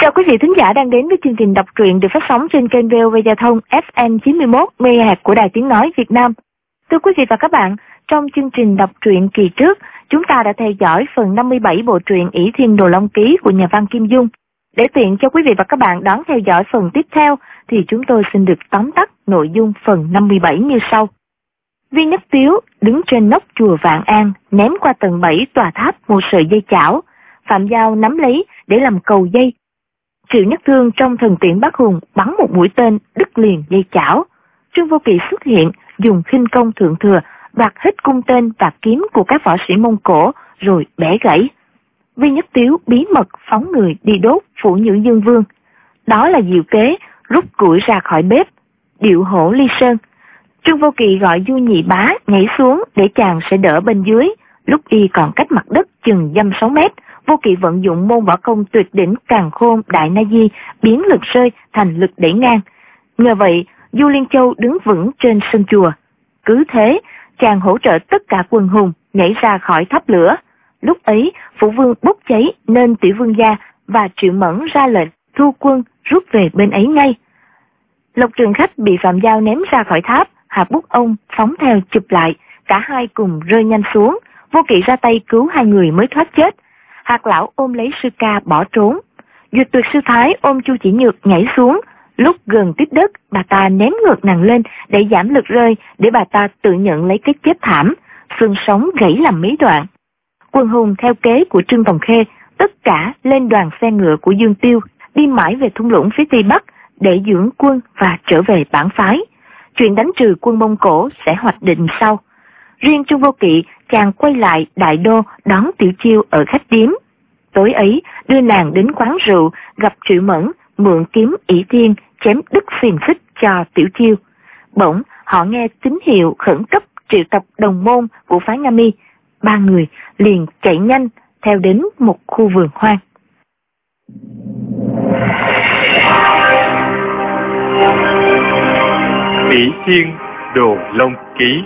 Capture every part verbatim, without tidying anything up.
Chào quý vị thính giả đang đến với chương trình đọc truyện được phát sóng trên kênh vê o vê Giao thông ép em chín mươi mốt mê ga héc của Đài Tiếng Nói Việt Nam. Thưa quý vị và các bạn, trong chương trình đọc truyện kỳ trước, chúng ta đã theo dõi phần năm mươi bảy bộ truyện Ỷ Thiên Đồ Long Ký của nhà văn Kim Dung. Để tiện cho quý vị và các bạn đón theo dõi phần tiếp theo, thì chúng tôi xin được tóm tắt nội dung phần năm mươi bảy như sau. Viên Nhất Tiếu đứng trên nóc chùa Vạn An, ném qua tầng bảy tòa tháp một sợi dây chảo. Phạm Giao nắm lấy để làm cầu dây. Triệu Nhất Thương trong thần tiễn Bắc Hùng bắn một mũi tên đứt liền dây chảo. Trương Vô Kỵ xuất hiện, dùng khinh công thượng thừa, đoạt hết cung tên và kiếm của các võ sĩ Mông Cổ rồi bẻ gãy. Viên Nhất Tiếu bí mật phóng người đi đốt Phủ Nhữ Dương Vương. Đó là diệu kế rút củi ra khỏi bếp, điệu hổ ly sơn. Trương Vô Kỵ gọi Du Nhị Bá nhảy xuống để chàng sẽ đỡ bên dưới. Lúc y còn cách mặt đất chừng dăm sáu mét, Vô Kỵ vận dụng môn võ công tuyệt đỉnh Càn Khôn Đại Na Di biến lực rơi thành lực đẩy ngang. Nhờ vậy, Du Liên Châu đứng vững trên sân chùa. Cứ thế, chàng hỗ trợ tất cả quân hùng nhảy ra khỏi tháp lửa. Lúc ấy, Phủ Vương bốc cháy nên Tiểu Vương gia và Triệu Mẫn ra lệnh thu quân rút về bên ấy ngay. Lộc Trường Khách bị Phạm Giao ném ra khỏi tháp, Hạ Bút Ông phóng theo chụp lại, cả hai cùng rơi nhanh xuống. Vô Kỵ ra tay cứu hai người mới thoát chết. Hạt Lão ôm lấy sư ca bỏ trốn. Duyệt Tuyệt sư thái ôm Chu Chỉ Nhược nhảy xuống. Lúc gần tiếp đất, bà ta ném ngược nàng lên để giảm lực rơi, để bà ta tự nhận lấy cái chết thảm, xương sống gãy làm mấy đoạn. Quân hùng theo kế của Trương Tòng Khê, tất cả lên đoàn xe ngựa của Dương Tiêu, đi mãi về thung lũng phía tây bắc để dưỡng quân và trở về bản phái. Chuyện đánh trừ quân Mông Cổ sẽ hoạch định sau. Riêng Trương Vô Kỵ chàng quay lại Đại Đô đón Tiểu Chiêu ở khách điếm. Tối ấy đưa nàng đến quán rượu, gặp Triệu Mẫn, mượn kiếm Ỷ Thiên chém đứt xiềng xích cho Tiểu Chiêu. Bỗng họ nghe tín hiệu khẩn cấp triệu tập đồng môn của phái Nga Mi. Ba người liền chạy nhanh theo đến một khu vườn hoang. Ỷ Thiên Đồ Long Ký.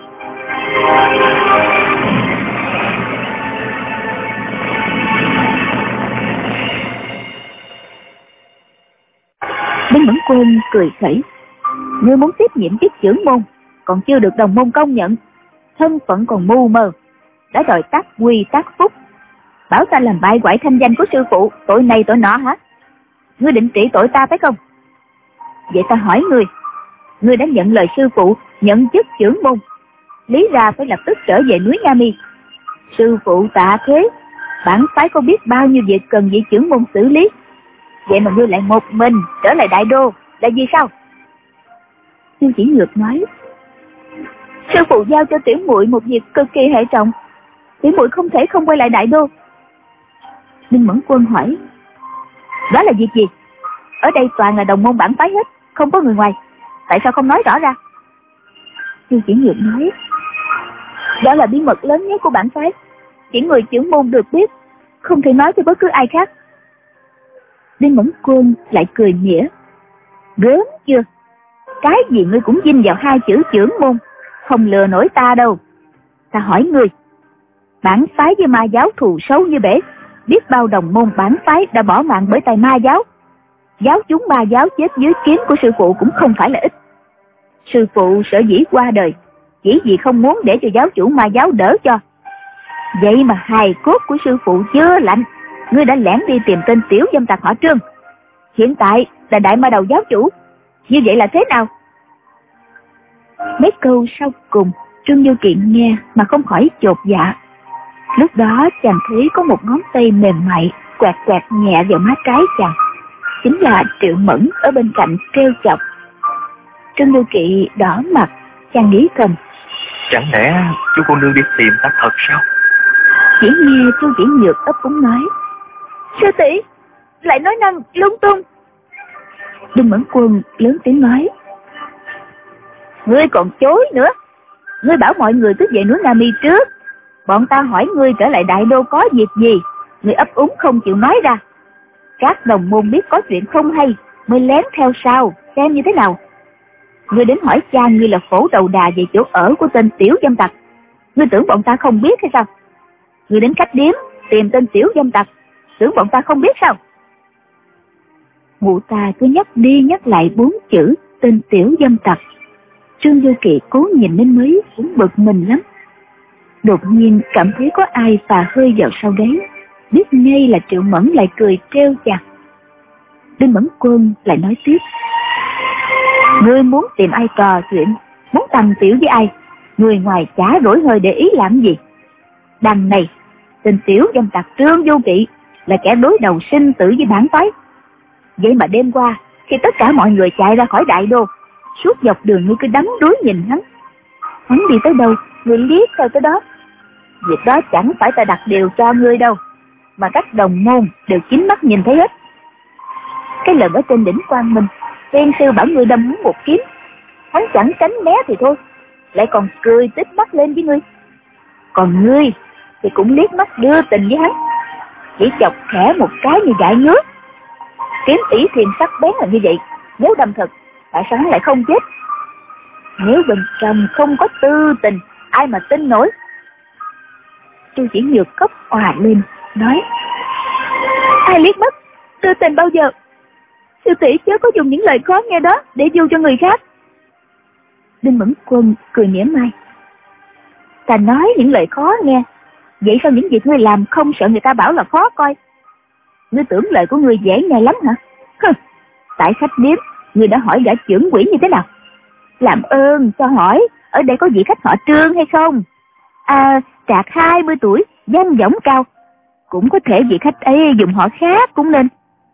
Đinh Mẫn Quân cười khẩy: ngươi muốn tiếp nhiệm chức trưởng môn, còn chưa được đồng môn công nhận, thân phận còn mù mờ, đã đòi tác quy tác phúc, bảo ta làm bại hoại thanh danh của sư phụ, tội này tội nọ hả? Ngươi định trị tội ta phải không? Vậy ta hỏi ngươi, ngươi đã nhận lời sư phụ nhận chức trưởng môn, lý ra phải lập tức trở về núi Nga Mi. Sư phụ tạ thế, bản phái có biết bao nhiêu việc cần vị trưởng môn xử lý, vậy mà ngươi lại một mình trở lại Đại Đô là vì sao? Chu Chỉ Nhược nói: sư phụ giao cho tiểu muội một việc cực kỳ hệ trọng, tiểu muội không thể không quay lại Đại Đô. Đinh Mẫn Quân hỏi: đó là việc gì? Ở đây toàn là đồng môn bản phái hết, không có người ngoài, tại sao không nói rõ ra? Chu Chỉ Nhược nói: đó là bí mật lớn nhất của bản phái, chỉ người trưởng môn được biết, không thể nói cho bất cứ ai khác. Đinh Mẫn Quân lại cười mỉa: gớm chưa, cái gì ngươi cũng vinh vào hai chữ trưởng môn, không lừa nổi ta đâu. Ta hỏi ngươi, bản phái với ma giáo thù sâu như bể, biết bao đồng môn bản phái đã bỏ mạng bởi tay ma giáo. Giáo chúng ma giáo chết dưới kiếm của sư phụ cũng không phải là ít. Sư phụ sở dĩ qua đời chỉ vì không muốn để cho giáo chủ ma giáo đỡ cho. Vậy mà hài cốt của sư phụ chưa lạnh, ngươi đã lẻn đi tìm tên tiểu dâm tặc họ Trương, hiện tại là đại ma đầu giáo chủ, như vậy là thế nào? Mấy câu sau cùng Trương Vô Kỵ nghe mà không khỏi chột dạ. Lúc đó chàng thấy có một ngón tay mềm mại quẹt quẹt nhẹ vào má trái chàng, chính là Triệu Mẫn ở bên cạnh trêu chọc. Trương Vô Kỵ đỏ mặt, chàng nghĩ thầm: chẳng lẽ chú cô nương đi tìm ta thật sao? Chỉ nghe Chu Chỉ Nhược ấp úng nói: sư tỷ lại nói năng lung tung. Đinh Mẫn Quân lớn tiếng nói: ngươi còn chối nữa, ngươi bảo mọi người cứ về núi Nga Mi trước, bọn ta hỏi ngươi trở lại Đại Đô có việc gì, ngươi ấp úng không chịu nói ra. Các đồng môn biết có chuyện không hay mới lén theo sau, xem như thế nào. Ngươi đến hỏi cha ngươi là phổ đầu đà về chỗ ở của tên tiểu dâm tặc, ngươi tưởng bọn ta không biết hay sao? Ngươi đến khách điếm tìm tên tiểu dâm tặc, tưởng bọn ta không biết sao? Mụ ta cứ nhắc đi nhắc lại bốn chữ tên tiểu dâm tặc. Trương Vô Kỵ cố nhìn đến mấy cũng bực mình lắm. Đột nhiên cảm thấy có ai phà hơi vào sau đấy, biết ngay là Triệu Mẫn, lại cười trêu chọc. Đinh Mẫn Quân lại nói tiếp: ngươi muốn tìm ai trò chuyện, muốn tầm tiểu với ai, người ngoài chả rỗi hơi để ý làm gì. Đằng này tên tiểu dâm tặc Trương Vô Kỵ là kẻ đối đầu sinh tử với bản phái. Vậy mà đêm qua khi tất cả mọi người chạy ra khỏi đại đô, suốt dọc đường ngươi cứ đắm đuối nhìn hắn. Hắn đi tới đâu, ngươi liếc theo tới đó. Việc đó chẳng phải ta đặt điều cho ngươi đâu, mà các đồng môn đều chính mắt nhìn thấy hết. Cái lần ở trên đỉnh Quang Minh, tiên sư bảo ngươi đâm hắn một kiếm, hắn chẳng tránh né thì thôi, lại còn cười tít mắt lên với ngươi. Còn ngươi thì cũng liếc mắt đưa tình với hắn, chỉ chọc khẽ một cái như gãi ngứa. Kiếm ỷ thiềm sắc bén là như vậy, nếu đâm thật tại sao hắn lại không chết? Nếu bên trong không có tư tình, ai mà tin nổi? Chu Chỉ Nhược khóc òa lên nói: ai liếc mắt tư tình bao giờ? Sư tỷ chớ có dùng những lời khó nghe đó để du cho người khác. Đinh Mẫn Quân cười mỉa mai: ta nói những lời khó nghe, vậy sao những việc ngươi làm không sợ người ta bảo là khó coi? Ngươi tưởng lời của ngươi dễ nghe lắm hả? Hừ, tại khách điếm ngươi đã hỏi gã trưởng quỷ như thế nào? Làm ơn cho hỏi, ở đây có vị khách họ Trương hay không? À, trạc hai mươi tuổi, danh võng cao. Cũng có thể vị khách ấy dùng họ khác cũng nên.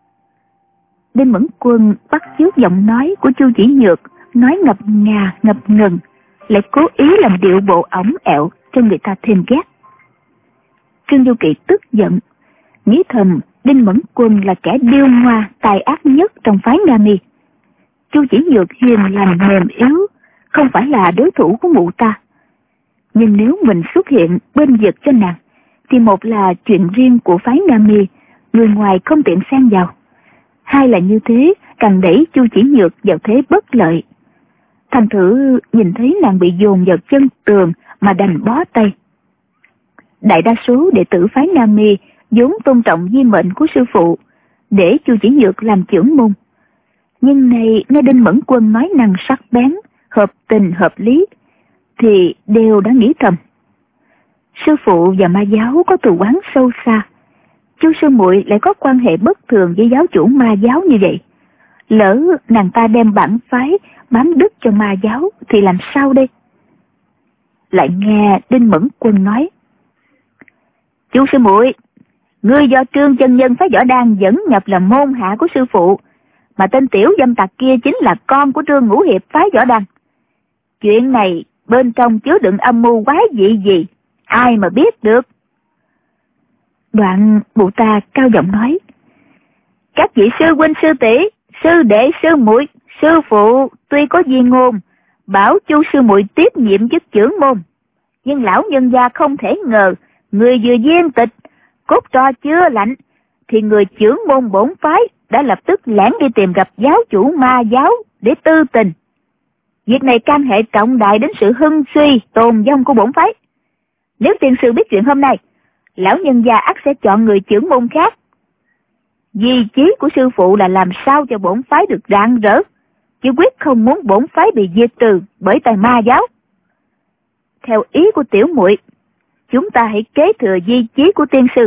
Đinh Mẫn Quân bắt chước giọng nói của Chu Chỉ Nhược, nói ngập ngà ngập ngừng, lại cố ý làm điệu bộ ổng ẹo cho người ta thêm ghét. Trương Du Kỵ tức giận, nghĩ thầm Đinh Mẫn Quân là kẻ điêu ngoa tài ác nhất trong phái Nga Mi. Chu Chỉ Nhược hiền lành mềm yếu, không phải là đối thủ của mụ ta. Nhưng nếu mình xuất hiện bên vực cho nàng, thì một là chuyện riêng của phái Nga Mi, người ngoài không tiện xen vào. Hai là như thế càng đẩy Chu Chỉ Nhược vào thế bất lợi. Thành thử nhìn thấy nàng bị dồn vào chân tường mà đành bó tay. Đại đa số đệ tử phái Nga Mi vốn tôn trọng di mệnh của sư phụ, để Chu Chỉ Nhược làm trưởng môn. Nhưng nay nghe Đinh Mẫn Quân nói năng sắc bén, hợp tình hợp lý, thì đều đã nghĩ thầm: sư phụ và ma giáo có thù oán sâu xa, Chu sư muội lại có quan hệ bất thường với giáo chủ ma giáo như vậy. Lỡ nàng ta đem bản phái bám đứt cho ma giáo thì làm sao đây? Lại nghe Đinh Mẫn Quân nói: Chu sư muội, ngươi do Trương chân nhân phái Võ Đan dẫn nhập làm môn hạ của sư phụ, mà tên tiểu dâm tặc kia chính là con của Trương Ngũ Hiệp phái Võ Đan. Chuyện này bên trong chứa đựng âm mưu quái dị gì, ai mà biết được? Đoạn bụ ta cao giọng nói: các vị sư huynh sư tỷ, sư đệ sư muội, sư phụ tuy có di ngôn bảo Chu sư muội tiếp nhiệm chức trưởng môn, nhưng lão nhân gia không thể ngờ người vừa viên tịch, cốt trò chưa lạnh, thì người trưởng môn bổn phái đã lập tức lẻn đi tìm gặp giáo chủ ma giáo để tư tình. Việc này can hệ trọng đại đến sự hưng suy tồn vong của bổn phái. Nếu tiên sư biết chuyện hôm nay, lão nhân gia ắt sẽ chọn người trưởng môn khác. Di chí của sư phụ là làm sao cho bổn phái được rạng rỡ, chứ quyết không muốn bổn phái bị diệt trừ bởi tài ma giáo. Theo ý của tiểu muội, chúng ta hãy kế thừa di chí của tiên sư.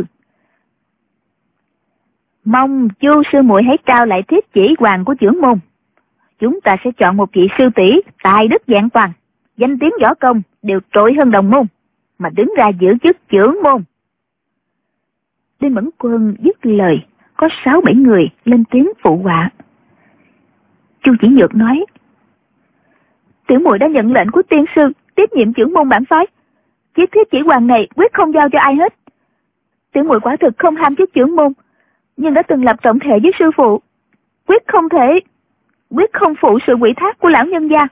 Mong Chu sư muội hãy trao lại thiết chỉ hoàng của trưởng môn. Chúng ta sẽ chọn một vị sư tỷ tài đức vẹn toàn, danh tiếng võ công đều trội hơn đồng môn, mà đứng ra giữ chức trưởng môn. Đinh Mẫn Quân dứt lời, có sáu bảy người lên tiếng phụ họa. Chu Chỉ Nhược nói: tiểu muội đã nhận lệnh của tiên sư tiếp nhiệm trưởng môn bản phái, chiếc thiết chỉ hoàng này quyết không giao cho ai hết. Tiểu muội quả thực không ham chức trưởng môn, nhưng đã từng lập trọng thể với sư phụ, quyết không thể, quyết không phụ sự ủy thác của lão nhân gia.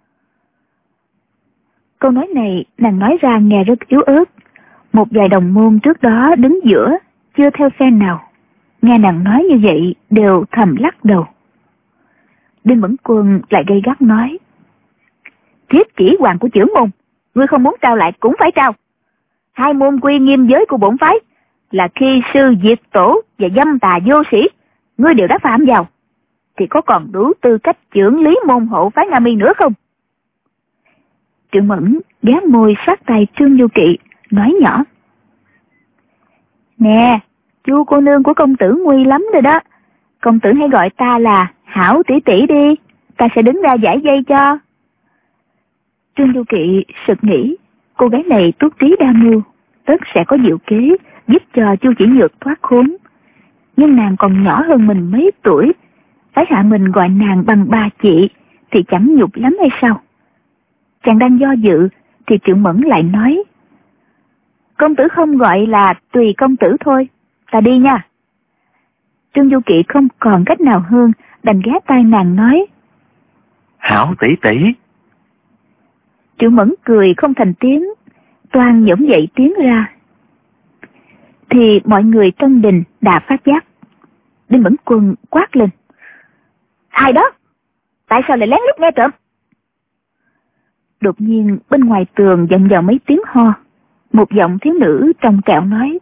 Câu nói này nàng nói ra nghe rất yếu ớt. Một vài đồng môn trước đó đứng giữa, chưa theo phe nào, nghe nàng nói như vậy đều thầm lắc đầu. Đinh Mẫn Quân lại gay gắt nói: thiết chỉ hoàng của trưởng môn, ngươi không muốn trao lại cũng phải trao. Hai môn quy nghiêm giới của bổn phái là khi sư diệt tổ và dâm tà vô sĩ, ngươi đều đã phạm vào, thì có còn đủ tư cách trưởng lý môn hộ phái Nga Mi nữa không? Triệu Mẫn ghé môi sát tay Trương Du Kỵ, nói nhỏ. Nè, chu cô nương của công tử nguy lắm rồi đó. Công tử hãy gọi ta là Hảo tỷ tỷ đi, ta sẽ đứng ra giải dây cho. Trương Du Kỵ sực nghĩ, cô gái này tuốt trí đa mưu, tất sẽ có diệu kế giúp cho Chu Chỉ Nhược thoát khốn. Nhưng nàng còn nhỏ hơn mình mấy tuổi, phải hạ mình gọi nàng bằng bà chị thì chẳng nhục lắm hay sao? Chàng đang do dự thì Triệu Mẫn lại nói. Công tử không gọi là tùy công tử thôi, ta đi nha. Trương Du Kỵ không còn cách nào hơn, đành ghé tai nàng nói. Hảo tỷ tỷ. Triệu Mẫn cười không thành tiếng, toan nhổm dậy tiến ra. Thì mọi người trong đình đã phát giác. Đinh Mẫn Quân quát lên. Ai đó? Tại sao lại lén lút nghe trộm? Đột nhiên bên ngoài tường vọng vào mấy tiếng ho. Một giọng thiếu nữ trong trẻo nói.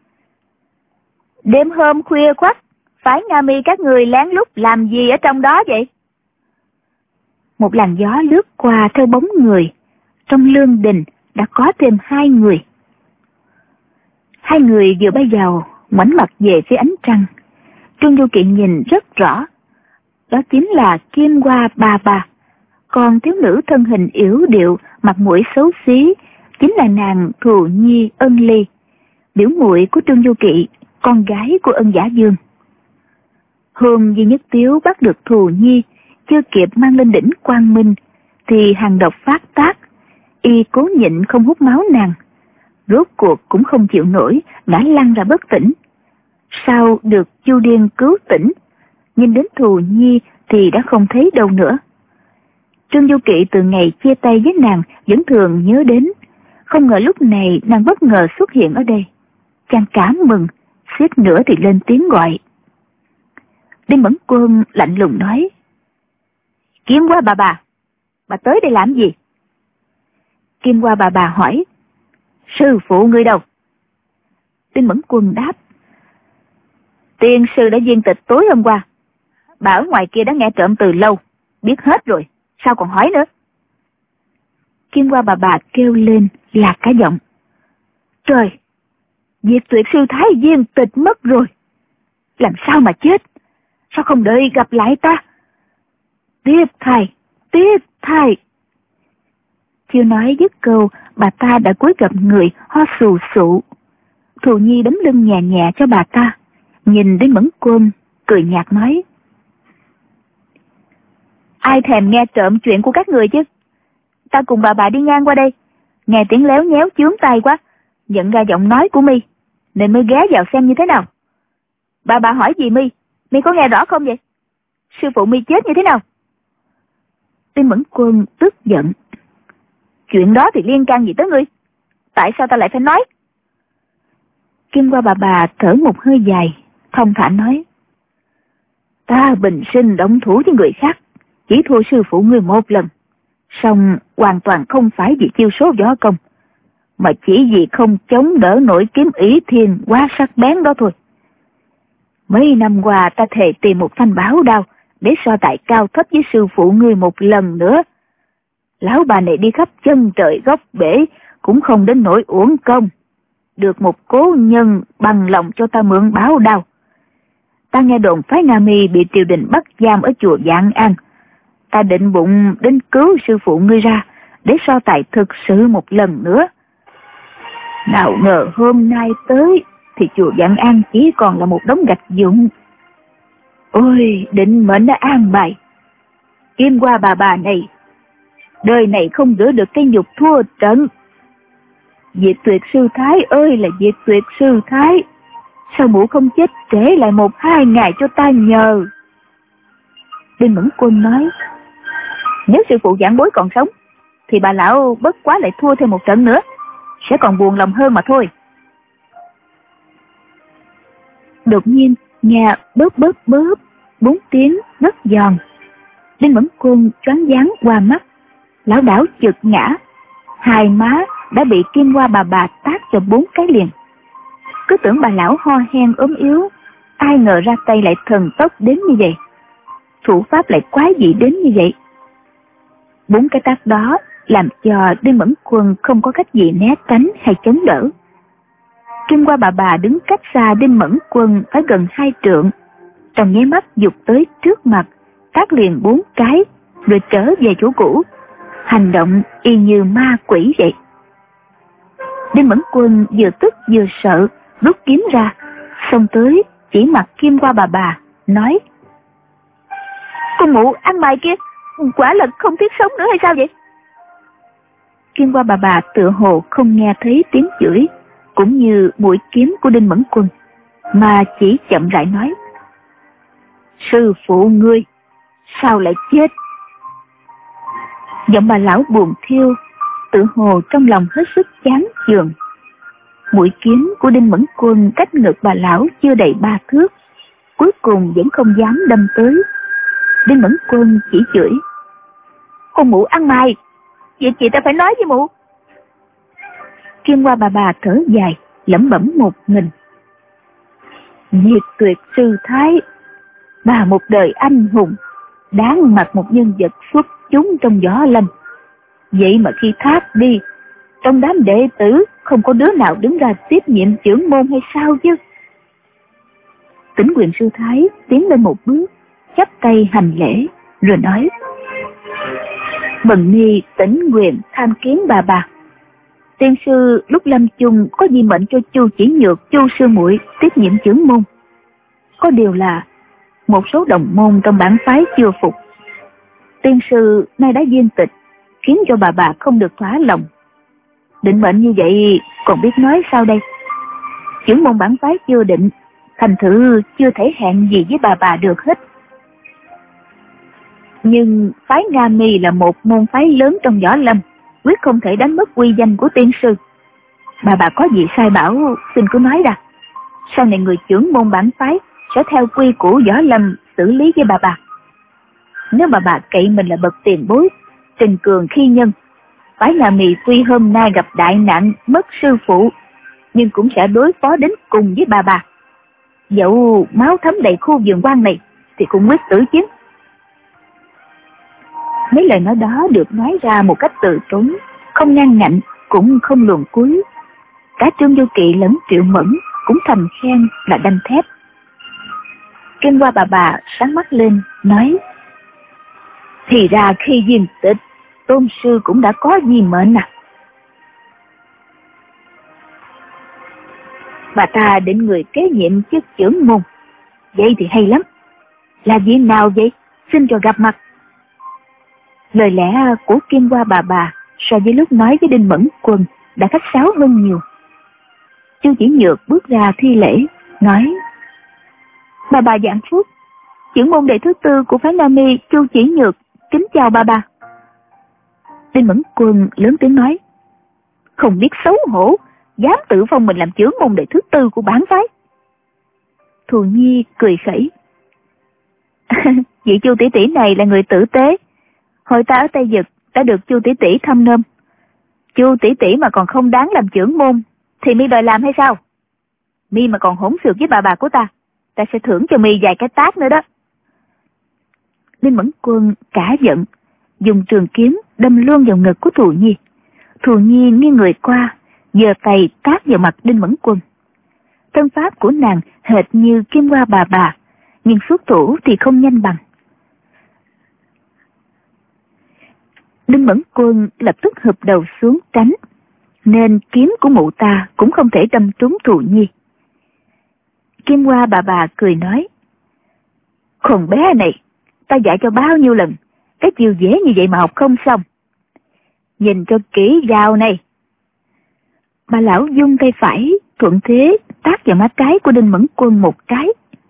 Đêm hôm khuya khoắt, phái Nga Mi các người lén lút làm gì ở trong đó vậy? Một làn gió lướt qua theo bóng người. Trong lương đình đã có thêm hai người. Hai người vừa bay vào, ngoảnh mặt về phía ánh trăng. Trương Du Kỵ nhìn rất rõ. Đó chính là Kim Hoa bà bà. Còn thiếu nữ thân hình yểu điệu, mặt mũi xấu xí, chính là nàng Thù Nhi Ân Ly, biểu muội của Trương Du Kỵ, con gái của Ân Giả Dương. Hôm Duy Nhất Tiếu bắt được Thù Nhi, chưa kịp mang lên đỉnh Quang Minh, thì hàng độc phát tác, y cố nhịn không hút máu nàng. Rốt cuộc cũng không chịu nổi, ngã lăn ra bất tỉnh. Sau được Chu Điên cứu tỉnh, nhìn đến Thù Nhi thì đã không thấy đâu nữa. Trương Du Kỵ từ ngày chia tay với nàng vẫn thường nhớ đến, không ngờ lúc này nàng bất ngờ xuất hiện ở đây. Chàng cảm mừng, suýt nữa thì lên tiếng gọi. Đinh Mẫn Quân lạnh lùng nói. Kim Hoa bà bà, bà tới đây làm gì? Kim Hoa bà bà hỏi. Sư phụ ngươi đâu? Đinh Mẫn Quân đáp. Tiên sư đã viên tịch tối hôm qua. Bà ở ngoài kia đã nghe trộm từ lâu, biết hết rồi, sao còn hỏi nữa? Kim Hoa bà bà kêu lên lạc cả giọng. Trời, Diệt Tuyệt sư thái viên tịch mất rồi. Làm sao mà chết? Sao không đợi gặp lại ta? Tiếp thầy, tiếp thầy. Chưa nói dứt câu, bà ta đã cúi gập người ho sù sụ. Thù Nhi đấm lưng nhẹ nhẹ cho bà ta, nhìn đến Mẫn Quân, cười nhạt nói. Ai thèm nghe trộm chuyện của các người chứ? Ta cùng bà bà đi ngang qua đây, nghe tiếng léo nhéo chướng tay quá, nhận ra giọng nói của mi, nên mới ghé vào xem như thế nào. Bà bà hỏi gì mi, mi có nghe rõ không vậy? Sư phụ mi chết như thế nào? Đinh Mẫn Quân tức giận. Chuyện đó thì liên can gì tới ngươi? Tại sao ta lại phải nói? Kim Hoa bà bà thở một hơi dài, thông thả nói. Ta bình sinh động thủ với người khác, chỉ thua sư phụ ngươi một lần, song hoàn toàn không phải vì chiêu số võ công, mà chỉ vì không chống đỡ nổi kiếm Ý Thiên quá sắc bén đó thôi. Mấy năm qua ta thề tìm một thanh bảo đao để so tài cao thấp với sư phụ ngươi một lần nữa. Lão bà này đi khắp chân trời góc bể cũng không đến nỗi uổng công. Được một cố nhân bằng lòng cho ta mượn bảo đao. Ta nghe đồn phái Nga Mi bị triều đình bắt giam ở chùa Vạn An. Ta định bụng đến cứu sư phụ ngươi ra để so tài thực sự một lần nữa. Nào ngờ hôm nay tới thì chùa Vạn An chỉ còn là một đống gạch vụn. Ôi, định mệnh đã an bài. Kim Hoa bà bà này, đời này không rửa được cái nhục thua trận. Diệt Tuyệt sư thái ơi là Diệt Tuyệt sư thái, sao mụ không chết trễ lại một hai ngày cho ta nhờ? Đinh Mẫn Quân nói. Nếu sư phụ giảng bối còn sống thì bà lão bất quá lại thua thêm một trận nữa, sẽ còn buồn lòng hơn mà thôi. Đột nhiên nghe bóp bóp bóp bốn tiếng rất giòn. Đinh Mẫn Quân choáng váng qua mắt, lão đảo chực ngã, hai má đã bị Kim Hoa bà bà tát cho bốn cái liền. Cứ tưởng bà lão ho hen ốm yếu, ai ngờ ra tay lại thần tốc đến như vậy. thủ pháp lại quái dị đến như vậy. Bốn cái tát đó làm cho Đinh Mẫn Quân không có cách gì né tránh hay chống đỡ. Kim Hoa bà bà đứng cách xa Đinh Mẫn Quân phải gần hai trượng, trong nháy mắt giục tới trước mặt, tát liền bốn cái, rồi trở về chỗ cũ, hành động y như ma quỷ vậy. Đinh Mẫn Quân vừa tức vừa sợ, rút kiếm ra, xông tới chỉ mặt Kim Hoa bà bà, nói: "Con mụ ăn mày kia, quả là không thiết sống nữa hay sao vậy?" Kim Hoa bà bà tựa hồ không nghe thấy tiếng chửi cũng như mũi kiếm của Đinh Mẫn Quân, mà chỉ chậm rãi nói: "Sư phụ ngươi sao lại chết?" Giọng bà lão buồn thiêu, tự hồ trong lòng hết sức chán chường. Mũi kiếm của Đinh Mẫn Quân cách ngực bà lão chưa đầy ba thước, cuối cùng vẫn không dám đâm tới. Đinh Mẫn Quân chỉ chửi: "Con mụ ăn mày, vậy chị ta phải nói với mụ." Kim Hoa bà bà thở dài, lẩm bẩm một mình: "Nhiệt Tuyệt sư thái, bà một đời anh hùng, đáng mặt một nhân vật xuất chúng trong võ lâm. Vậy mà khi thác đi, trong đám đệ tử không có đứa nào đứng ra tiếp nhiệm trưởng môn hay sao chứ?" Tĩnh Quyền sư thái tiến lên một bước, chắp tay hành lễ, rồi nói: "Bần ni Tĩnh Quyền tham kiến bà bà. Tiên sư lúc lâm chung có di mệnh cho Chu Chỉ Nhược, Chu sư muội tiếp nhiệm trưởng môn. Có điều là một số đồng môn trong bản phái chưa phục. Tiên sư nay đã viên tịch, khiến cho bà bà không được thỏa lòng. Định mệnh như vậy còn biết nói sao đây? Trưởng môn bản phái chưa định, thành thử chưa thể hẹn gì với bà bà được hết. Nhưng phái Nga Mi là một môn phái lớn trong võ lâm, quyết không thể đánh mất uy danh của tiên sư. Bà bà có gì sai bảo xin cứ nói ra. Sau này người trưởng môn bản phái sẽ theo quy củ võ lâm xử lý với bà bà. Nếu bà bà cậy mình là bậc tiền bối, trình cường khi nhân, phái Nga Mi tuy hôm nay gặp đại nạn mất sư phụ, nhưng cũng sẽ đối phó đến cùng với bà bà. Dẫu máu thấm đầy khu vườn quan này thì cũng quyết tử chiến." Mấy lời nói đó được nói ra một cách từ tốn, không ngang ngạnh cũng không luồn cúi. Cả Trương Vô Kỵ lẫn Triệu Mẫn cũng thầm khen là đanh thép. Kim Hoa bà bà sáng mắt lên nói: "Thì ra khi viên tịch, tôn sư cũng đã có di mệnh à? Bà ta định người kế nhiệm chức trưởng môn. Vậy thì hay lắm. Là gì nào vậy? Xin cho gặp mặt." Lời lẽ của Kim Hoa bà bà so với lúc nói với Đinh Mẫn Quân đã khách sáo hơn nhiều. Chu Chỉ Nhược bước ra thi lễ, nói: "Bà bà vạn phúc, trưởng môn đệ thứ tư của phái Nga Mi Chu Chỉ Nhược kính chào bà bà." Đinh Mẫn Quân lớn tiếng nói: "Không biết xấu hổ, dám tự phong mình làm trưởng môn đệ thứ tư của bản phái." Thù Nhi cười khẩy: "Vị Chu tỷ tỷ này là người tử tế. Hội ta ở Tây Dực đã được Chu tỷ tỷ thăm nôm. Chu tỷ tỷ mà còn không đáng làm trưởng môn thì mi đòi làm hay sao? Mi mà còn hỗn xược với bà bà của ta, ta sẽ thưởng cho mi vài cái tát nữa đó." Đinh Mẫn Quân cả giận, dùng trường kiếm đâm luôn vào ngực của Thù Nhi. Thù Nhi nghiêng người qua, giơ tay tát vào mặt Đinh Mẫn Quân. Thân pháp của nàng hệt như Kim Hoa bà bà, nhưng xuất thủ thì không nhanh bằng. Đinh Mẫn Quân lập tức hụp đầu xuống tránh, nên kiếm của mụ ta cũng không thể đâm trúng Thù Nhi. Kim Hoa bà bà cười nói: "Con bé này, ta dạy cho bao nhiêu lần, cái chiêu dễ như vậy mà học không xong. Nhìn cho kỹ dao này." Bà lão dung tay phải thuận thế tát vào má trái của Đinh Mẫn Quân một cái,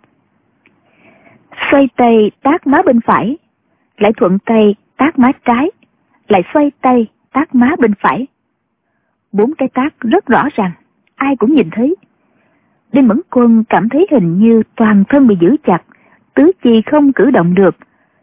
xoay tay tát má bên phải, lại thuận tay tát má trái, lại xoay tay tát má bên phải. Bốn cái tát rất rõ ràng, ai cũng nhìn thấy. Đinh Mẫn Quân cảm thấy hình như toàn thân bị giữ chặt, tứ chi không cử động được.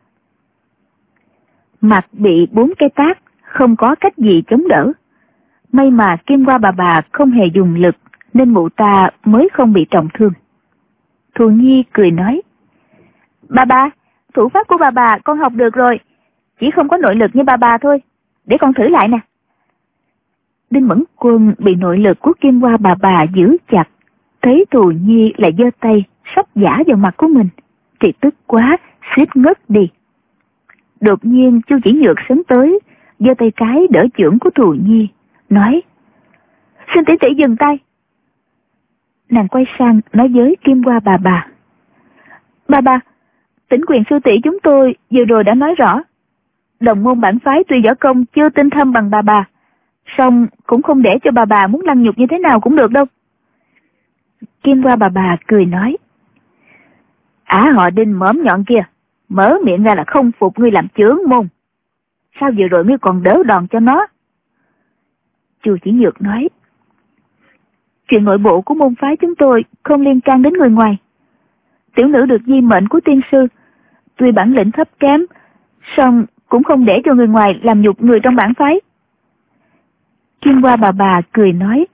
Mặt bị bốn cái tát, không có cách gì chống đỡ. May mà Kim Hoa bà bà không hề dùng lực, nên mụ ta mới không bị trọng thương. Thù Nhi cười nói: "Bà bà, thủ pháp của bà bà con học được rồi, chỉ không có nội lực như bà bà thôi, để con thử lại nè. Đinh Mẫn Quân bị nội lực của Kim Hoa bà bà giữ chặt, thấy Thù Nhi lại giơ tay sắp giã vào mặt của mình, thì tức quá, suýt ngất đi. Đột nhiên Chu Chỉ Nhược sấn tới, giơ tay cái đỡ chưởng của Thù Nhi, nói: "Xin tỷ tỷ dừng tay." Nàng quay sang nói với Kim Hoa bà bà: "Bà bà, Tĩnh Quyền sư tỷ chúng tôi vừa rồi đã nói rõ, đồng môn bản phái tuy võ công chưa tinh thâm bằng bà bà, song cũng không để cho bà bà muốn lăng nhục như thế nào cũng được đâu." Kim Hoa bà bà cười nói: "Ả họ Đinh mõm nhọn kia, mở miệng ra là không phục ngươi làm chướng môn. Sao vừa rồi ngươi còn đỡ đòn cho nó?" Chu Chỉ Nhược nói: "Chuyện nội bộ của môn phái chúng tôi không liên can đến người ngoài. Tiểu nữ được di mệnh của tiên sư, tuy bản lĩnh thấp kém, song cũng không để cho người ngoài làm nhục người trong bản phái." Kim Hoa bà bà cười nói: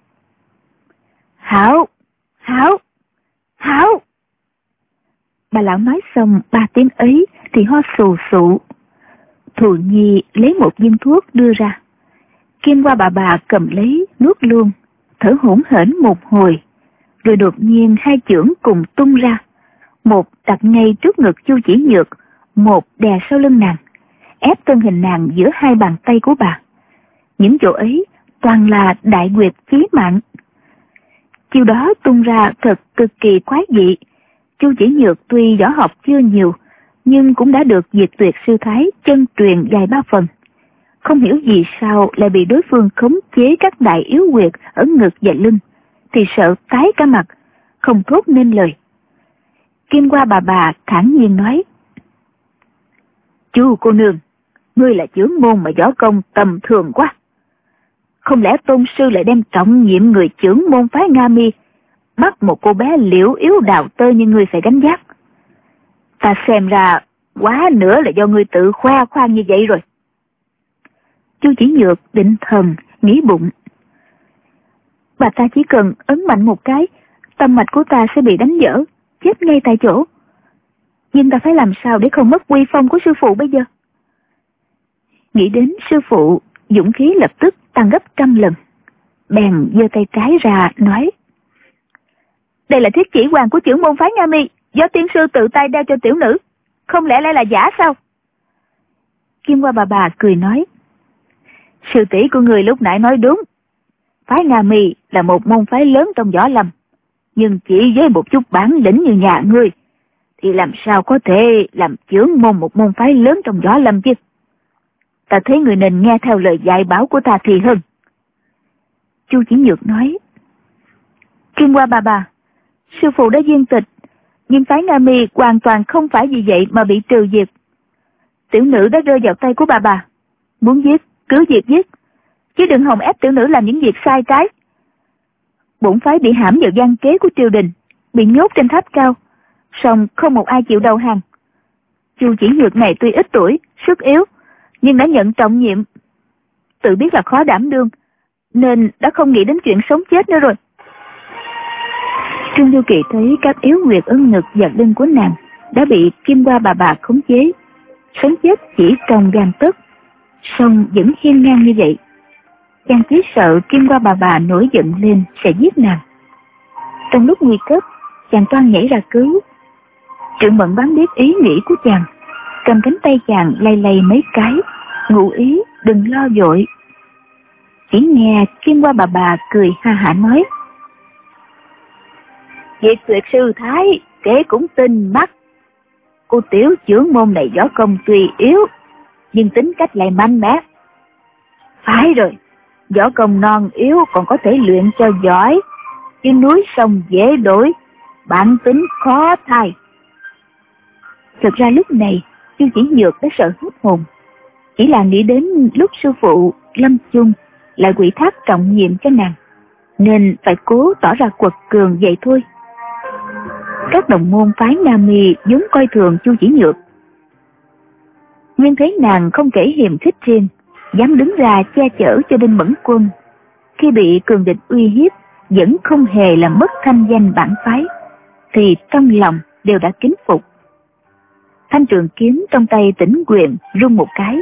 "Hảo, hảo, hảo." Bà lão nói xong ba tiếng ấy thì ho sù sụ. Thù Nhi lấy một viên thuốc đưa ra. Kim Hoa bà bà cầm lấy nuốt luôn, thở hổn hển một hồi, rồi đột nhiên hai chưởng cùng tung ra, một đặt ngay trước ngực Chu Chỉ Nhược, một đè sau lưng nàng, ép thân hình nàng giữa hai bàn tay của bà. Những chỗ ấy toàn là đại nguyệt chí mạng. Chiêu đó tung ra thật cực kỳ quái dị. Chu Chỉ Nhược tuy võ học chưa nhiều, nhưng cũng đã được Diệt Tuyệt sư thái chân truyền vài ba phần. Không hiểu vì sao lại bị đối phương khống chế các đại yếu huyệt ở ngực và lưng, thì sợ tái cả mặt, không thốt nên lời. Kim Hoa bà bà thản nhiên nói: "Chu cô nương, ngươi là chưởng môn mà võ công tầm thường quá. Không lẽ tôn sư lại đem trọng nhiệm người chưởng môn phái Nga Mi, bắt một cô bé liễu yếu đào tơ như ngươi phải gánh vác? Ta xem ra quá nữa là do ngươi tự khoe khoang như vậy rồi." Chu Chỉ Nhược định thần nghĩ bụng: bà ta chỉ cần ấn mạnh một cái, tâm mạch của ta sẽ bị đánh vỡ, chết ngay tại chỗ. Nhưng ta phải làm sao để không mất uy phong của sư phụ bây giờ? Nghĩ đến sư phụ, dũng khí lập tức tăng gấp trăm lần. Bèn giơ tay trái ra nói: "Đây là thiết chỉ hoàng của chưởng môn phái Nga Mi, do tiên sư tự tay đeo cho tiểu nữ, không lẽ lại là giả sao?" Kim Hoa bà bà cười nói: "Sư tỷ của người lúc nãy nói đúng. Phái Nga Mi là một môn phái lớn trong võ lâm, nhưng chỉ với một chút bản lĩnh như nhà ngươi, thì làm sao có thể làm chưởng môn một môn phái lớn trong võ lâm chứ? Ta thấy người nên nghe theo lời dạy bảo của ta thì hơn." Chu Chỉ Nhược nói: "Kim Hoa bà bà, sư phụ đã viên tịch, nhưng phái Nga Mi hoàn toàn không phải vì vậy mà bị trừ diệt. Tiểu nữ đã rơi vào tay của bà bà, muốn giết cứ việc giết, chứ đừng hòng ép tiểu nữ làm những việc sai trái. Bổn phái bị hãm vào gian kế của triều đình, bị nhốt trên tháp cao, song không một ai chịu đầu hàng. Chu Chỉ Nhược này tuy ít tuổi, sức yếu, nhưng đã nhận trọng nhiệm, tự biết là khó đảm đương, nên đã không nghĩ đến chuyện sống chết nữa rồi." Trương Du Kỳ thấy các yếu huyệt ở ngực và lưng của nàng đã bị Kim Hoa bà bà khống chế, sống chết chỉ trong gang tấc, song vẫn hiên ngang như vậy. Chàng chỉ sợ Kim Hoa bà bà nổi giận lên sẽ giết nàng. Trong lúc nguy cấp, chàng toan nhảy ra cứu. Trượng Mận Bán biết ý nghĩ của chàng, cầm cánh tay chàng lay lay mấy cái, ngụ ý đừng lo vội. Chỉ nghe Kim Hoa bà bà cười ha hả nói: "Diệt Tuyệt sư thái kế cũng tinh mắt. Cô tiểu chưởng môn này võ công tuy yếu, nhưng tính cách lại mạnh mẽ. Phải rồi, võ công non yếu còn có thể luyện cho giỏi, chứ núi sông dễ đổi, bản tính khó thay." Thực ra lúc này Chu Chỉ Nhược đã sợ hết hồn, chỉ là nghĩ đến lúc sư phụ lâm chung lại quỷ thác trọng nhiệm cho nàng, nên phải cố tỏ ra quật cường vậy thôi. Các đồng môn phái Nga Mi vốn coi thường Chu Chỉ Nhược, nguyên thấy nàng không kể hiềm khích riêng, dám đứng ra che chở cho Đinh Mẫn Quân, khi bị cường địch uy hiếp vẫn không hề làm mất thanh danh bản phái, thì trong lòng đều đã kính phục. Thanh trường kiếm trong tay Tĩnh Quyền rung một cái.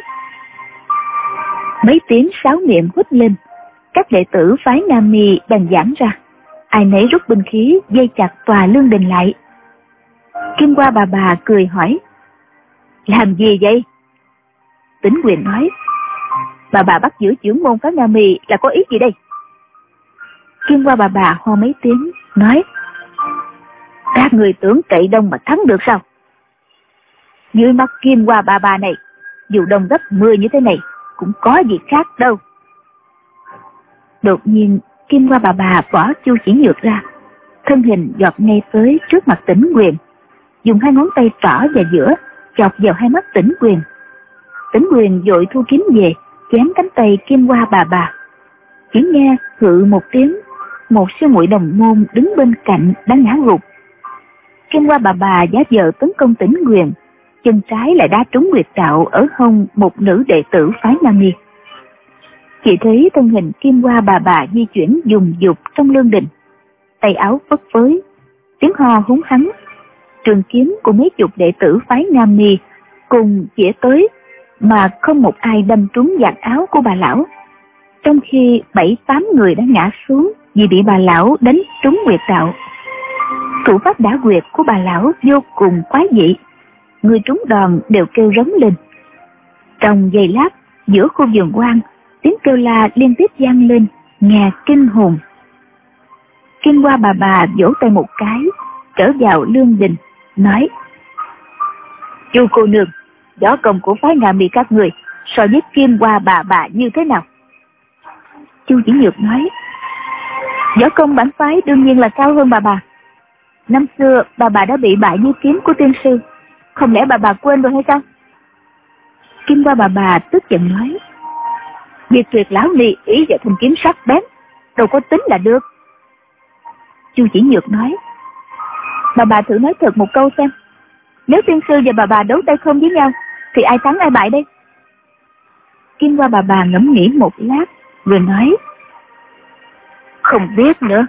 Mấy tiếng sáo niệm hút lên, các đệ tử phái Nam Mi bèn giãn ra, ai nấy rút binh khí dây chặt tòa lương đình lại. Kim Hoa bà bà cười hỏi: làm gì vậy? Tĩnh Quyền nói: bà bà bắt giữ trưởng môn phái Nam Mi là có ý gì đây? Kim Hoa bà bà ho mấy tiếng nói: các người tưởng cậy đông mà thắng được sao? Dưới mắt Kim Hoa bà bà này, dù đông gấp mười như thế này cũng có gì khác đâu. Đột nhiên Kim Hoa bà bà bỏ Chu Chỉ Nhược ra, thân hình giọt ngay tới trước mặt Tĩnh Quyền, dùng hai ngón tay trỏ và giữa chọc vào hai mắt Tĩnh Quyền. Tĩnh Quyền vội thu kiếm về chém cánh tay Kim Hoa bà bà. Chỉ nghe hự một tiếng, một sư muội đồng môn đứng bên cạnh đã ngã gục. Kim Hoa bà bà giả vờ tấn công Tĩnh Quyền, chân trái lại đá trúng huyệt đạo ở hông một nữ đệ tử phái Nam Mi. Chỉ thấy thân hình Kim Hoa bà bà di chuyển dùng dục trong lương đình, tay áo phất phới, tiếng ho húng hắng. Trường kiếm của mấy chục đệ tử phái Nam Mi cùng chĩa tới, mà không một ai đâm trúng vạt áo của bà lão, trong khi bảy tám người đã ngã xuống vì bị bà lão đánh trúng huyệt đạo. Thủ pháp đả huyệt của bà lão vô cùng quái dị, người trúng đòn đều kêu rống lên. Trong giây lát, giữa khu vườn hoang, tiếng kêu la liên tiếp vang lên, nghe kinh hồn. Kim Hoa bà bà vỗ tay một cái, trở vào lương đình, nói: Chu cô nương, võ công của phái Nga Mi các người so với Kim Hoa bà bà như thế nào? Chu Chỉ Nhược nói: võ công bản phái đương nhiên là cao hơn bà bà. Năm xưa bà bà đã bị bại như kiếm của tiên sư, không lẽ bà bà quên rồi hay sao? Kim Hoa bà bà tức giận nói: Diệt Tuyệt lão ni ý vào thanh kiếm sắc bén, đâu có tính là được. Chu Chỉ Nhược nói: bà bà thử nói thật một câu xem, nếu tiên sư và bà bà đấu tay không với nhau thì ai thắng ai bại đây? Kim Hoa bà bà ngẫm nghĩ một lát rồi nói: không biết nữa.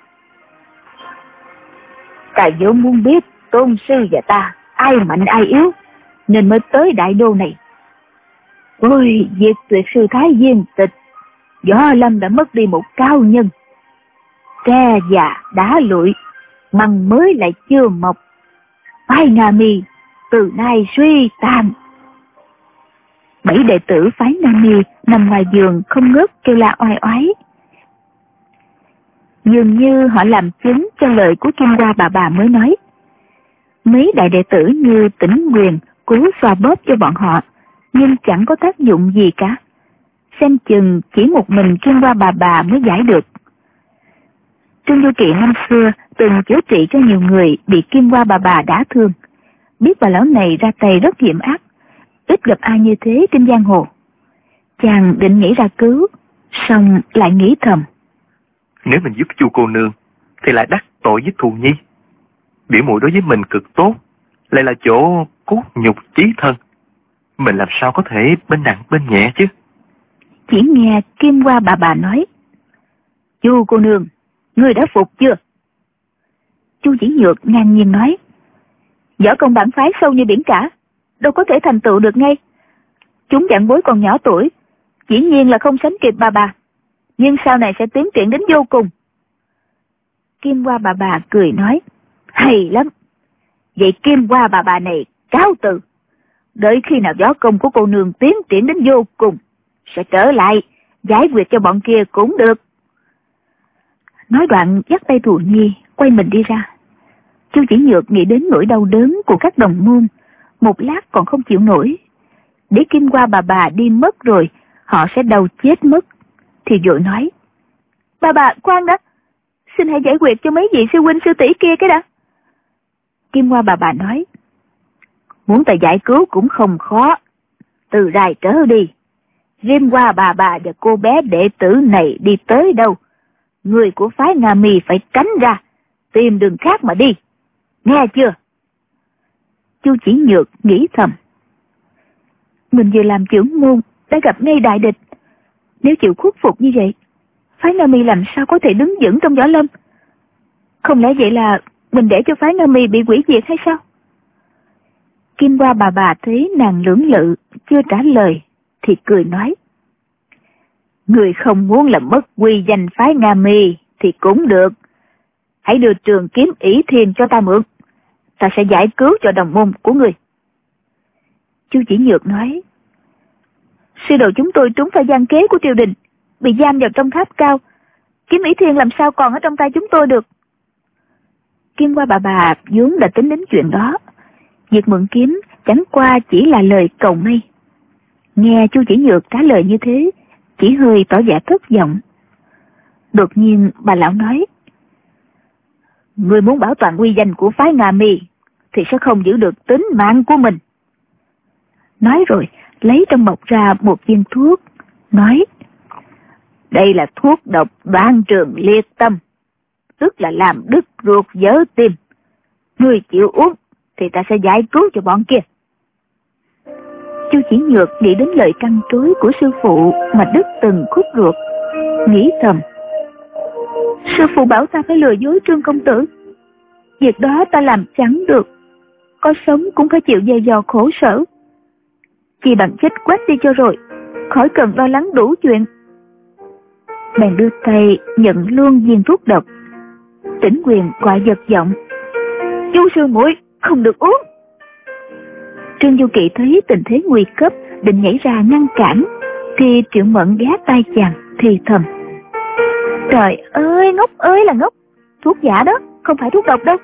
Ta vốn muốn biết tôn sư và ta ai mạnh ai yếu, nên mới tới đại đô này. Ôi, Diệt Tuyệt sư thái viên tịch, Võ Lâm đã mất đi một cao nhân. Tre già đá lụi, măng mới lại chưa mọc, phái Nga Mi từ nay suy tàn. Bảy đệ tử phái Nga Mi nằm ngoài giường không ngớt kêu la oai oái. Dường như họ làm chứng cho lời của Kim Hoa bà bà mới nói. Mấy đại đệ tử như Tĩnh Quyền cố xoa bóp cho bọn họ, nhưng chẳng có tác dụng gì cả. Xem chừng chỉ một mình Kim Hoa bà bà mới giải được. Trương Du Kỵ năm xưa từng chữa trị cho nhiều người bị Kim Hoa bà bà đả thương, biết bà lão này ra tay rất hiểm ác, ít gặp ai như thế trên giang hồ. Chàng định nghĩ ra cứu, xong lại nghĩ thầm: nếu mình giúp Chu cô nương thì lại đắc tội với Thù Nhi. Biểu muội đối với mình cực tốt, lại là chỗ cốt nhục chí thân, mình làm sao có thể bên nặng bên nhẹ chứ? Chỉ nghe Kim Hoa bà bà nói: Chu cô nương, ngươi đã phục chưa? Chu Chỉ Nhược ngang nhiên nói: võ công bản phái sâu như biển cả, đâu có thể thành tựu được ngay. Chúng vạn bối còn nhỏ tuổi, dĩ nhiên là không sánh kịp bà bà, nhưng sau này sẽ tiến triển đến vô cùng. Kim Hoa bà bà cười nói: hay lắm. Vậy Kim Hoa bà bà này cáo từ. Đợi khi nào võ công của cô nương tiến triển đến vô cùng, sẽ trở lại giải quyết cho bọn kia cũng được. Nói đoạn dắt tay Thù Nhi quay mình đi ra. Chu Chỉ Nhược nghĩ đến nỗi đau đớn của các đồng môn, một lát còn không chịu nổi. Để Kim Hoa bà bà đi mất rồi, họ sẽ đau chết mất, thì vội nói: bà bà khoan đã, xin hãy giải quyết cho mấy vị sư huynh sư tỷ kia cái đã. Kim Hoa bà bà nói: muốn ta giải cứu cũng không khó. Từ rày trở đi, Kim Hoa bà bà và cô bé đệ tử này đi tới đâu, người của phái Nga Mi phải tránh ra, tìm đường khác mà đi, nghe chưa? Chu Chỉ Nhược nghĩ thầm: mình vừa làm trưởng môn đã gặp ngay đại địch, nếu chịu khuất phục như vậy, phái Nga Mi làm sao có thể đứng vững trong võ lâm? Không lẽ vậy là mình để cho phái Nga Mi bị hủy diệt hay sao? Kim Hoa bà bà thấy nàng lưỡng lự chưa trả lời thì cười nói: Người không muốn làm mất uy danh phái Nga Mi thì cũng được. Hãy đưa trường kiếm ỷ thiên cho ta mượn, ta sẽ giải cứu cho đồng môn của người. Chu Chỉ Nhược nói: Sư đồ chúng tôi trúng phải gian kế của triều đình, bị giam vào trong tháp cao. Kiếm ỷ thiên làm sao còn ở trong tay chúng tôi được. Kim Hoa bà bà vốn đã tính đến chuyện đó. Việc mượn kiếm chẳng qua chỉ là lời cầu may. Nghe Chu Chỉ Nhược trả lời như thế, chỉ hơi tỏ vẻ thất vọng. Đột nhiên bà lão nói: Người muốn bảo toàn uy danh của phái Nga Mi thì sẽ không giữ được tính mạng của mình. Nói rồi lấy trong bọc ra một viên thuốc, nói: Đây là thuốc độc Đoan Trường Liệt Tâm, tức là làm đứt ruột vỡ tim. Người chịu uống thì ta sẽ giải cứu cho bọn kia. Chu Chỉ Nhược nghĩ đến lời căn trối của sư phụ mà đứt từng khúc ruột, nghĩ thầm: Sư phụ bảo ta phải lừa dối Trương công tử, việc đó ta làm chẳng được, có sống cũng phải chịu dày dò khổ sở. Chỉ bằng chết quách đi cho rồi, khỏi cần lo lắng đủ chuyện. Bèn đưa tay nhận luôn viên thuốc độc. Tĩnh Quyền gọi giật giọng: Chu sư muội không được uống. Trương Du Kỵ thấy tình thế nguy cấp, định nhảy ra ngăn cản, thì Triệu Mẫn ghé tay chàng thì thầm: Trời ơi, ngốc ơi là ngốc, thuốc giả đó, không phải thuốc độc đâu.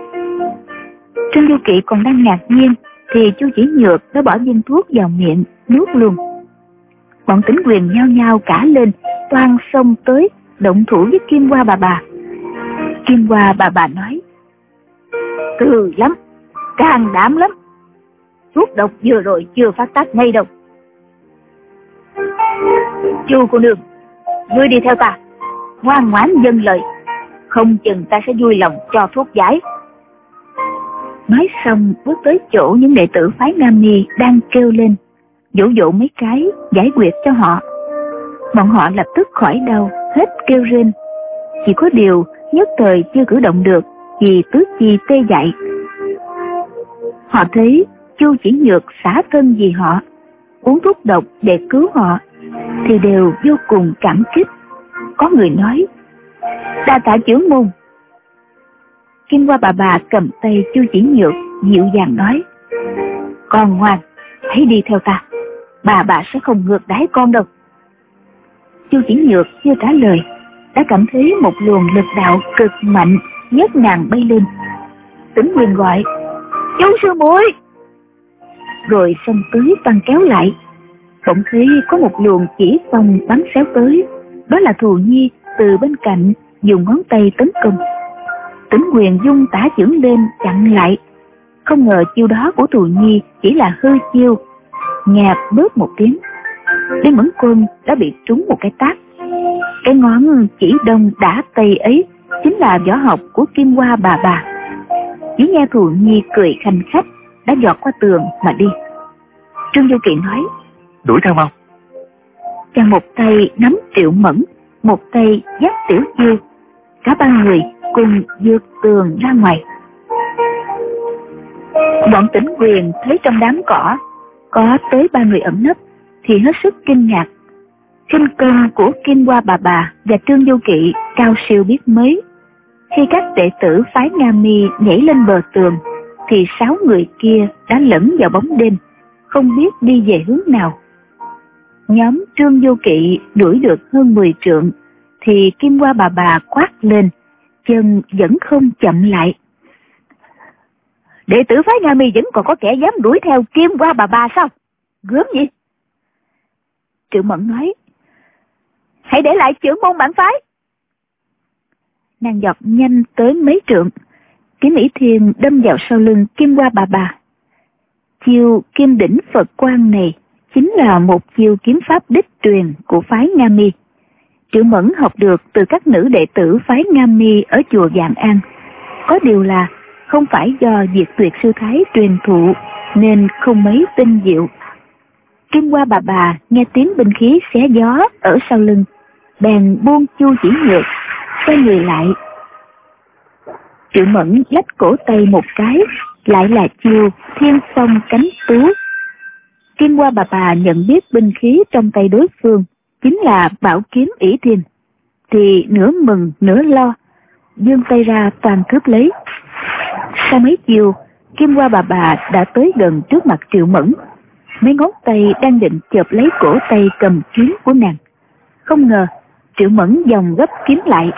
Trương Du Kỵ còn đang ngạc nhiên thì Chu Chỉ Nhược đã bỏ viên thuốc vào miệng nuốt luôn. Bọn Tĩnh Quyền nhao nhao cả lên, toan xông tới động thủ với Kim Hoa bà bà. Kim Hoa bà bà nói: Cừ lắm, can đảm lắm, thuốc độc vừa rồi chưa phát tác ngay đâu. Chu cô nương, ngươi đi theo ta, ngoan ngoãn dâng lời, không chừng ta sẽ vui lòng cho thuốc giải. Nói xong bước tới chỗ những đệ tử phái Nam Mi đang kêu lên, dỗ dỗ mấy cái giải quyết cho họ. Bọn họ lập tức khỏi đau, hết kêu rên. Chỉ có điều nhất thời chưa cử động được vì tứ chi tê dại. Họ thấy Chu Chỉ Nhược xả thân vì họ, uống thuốc độc để cứu họ, thì đều vô cùng cảm kích. Có người nói: Đa tạ trưởng môn. Kim Hoa bà bà cầm tay Chu Chỉ Nhược dịu dàng nói: Con ngoan, hãy đi theo ta, bà bà sẽ không ngược đãi con đâu. Chu Chỉ Nhược chưa trả lời đã cảm thấy một luồng lực đạo cực mạnh nhấc nàng bay lên. Tĩnh Quyền gọi: Chu sư muội. Rồi xông tới tăng kéo lại. Bỗng thấy có một luồng chỉ phong bắn xéo tới, đó là Thù Nhi từ bên cạnh dùng ngón tay tấn công. Tĩnh Quyền dung tả chưởng lên chặn lại. Không ngờ chiêu đó của Thù Nhi chỉ là hư chiêu, nhạt bớt một tiếng, Lý Mẫn Quân đã bị trúng một cái tát. Cái ngón chỉ đông đã tay ấy chính là võ học của Kim Hoa bà bà. Chỉ nghe Thù Nhi cười khanh khách đã giọt qua tường mà đi. Trương Du Kỵ nói: Đuổi theo mau. Chàng một tay nắm Triệu Mẫn, một tay dắt Tiểu Chiêu, cả ba người cùng vượt tường ra ngoài. Bọn Tĩnh Quyền thấy trong đám cỏ có tới ba người ẩn nấp thì hết sức kinh ngạc. Khinh công của Kim Hoa bà bà và Trương Du Kỵ cao siêu biết mấy. Khi các đệ tử phái Nga Mi nhảy lên bờ tường thì sáu người kia đã lẫn vào bóng đêm, không biết đi về hướng nào. Nhóm Trương Du Kỵ đuổi được hơn mười trượng thì Kim Hoa bà bà quát lên, chân vẫn không chậm lại. Đệ tử phái Nga Mi vẫn còn có kẻ dám đuổi theo Kim Hoa bà bà sao? Gớm gì? Triệu Mẫn nói: Hãy để lại trưởng môn bản phái. Nàng giọt nhanh tới mấy trượng, kiếm ỷ thiên đâm vào sau lưng Kim Hoa bà bà. Chiêu Kim Đỉnh Phật Quang này chính là một chiêu kiếm pháp đích truyền của phái Nga Mi. Triệu Mẫn học được từ các nữ đệ tử phái Nga Mi ở chùa Vạn An. Có điều là không phải do Diệt Tuyệt sư thái truyền thụ nên không mấy tinh diệu. Kim Hoa bà bà nghe tiếng binh khí xé gió ở sau lưng, bèn buông Chu Chỉ Nhược, xoay người lại. Triệu Mẫn lách cổ tay một cái, lại là chiêu thiên song cánh tú. Kim Hoa Bà Bà nhận biết binh khí trong tay đối phương chính là bảo kiếm ỷ thiên, thì nửa mừng nửa lo, giương tay ra toàn cướp lấy. Sau mấy chiều, Kim Hoa Bà Bà đã tới gần trước mặt Triệu Mẫn, mấy ngón tay đang định chộp lấy cổ tay cầm kiếm của nàng. Không ngờ Triệu Mẫn vòng gấp kiếm lại,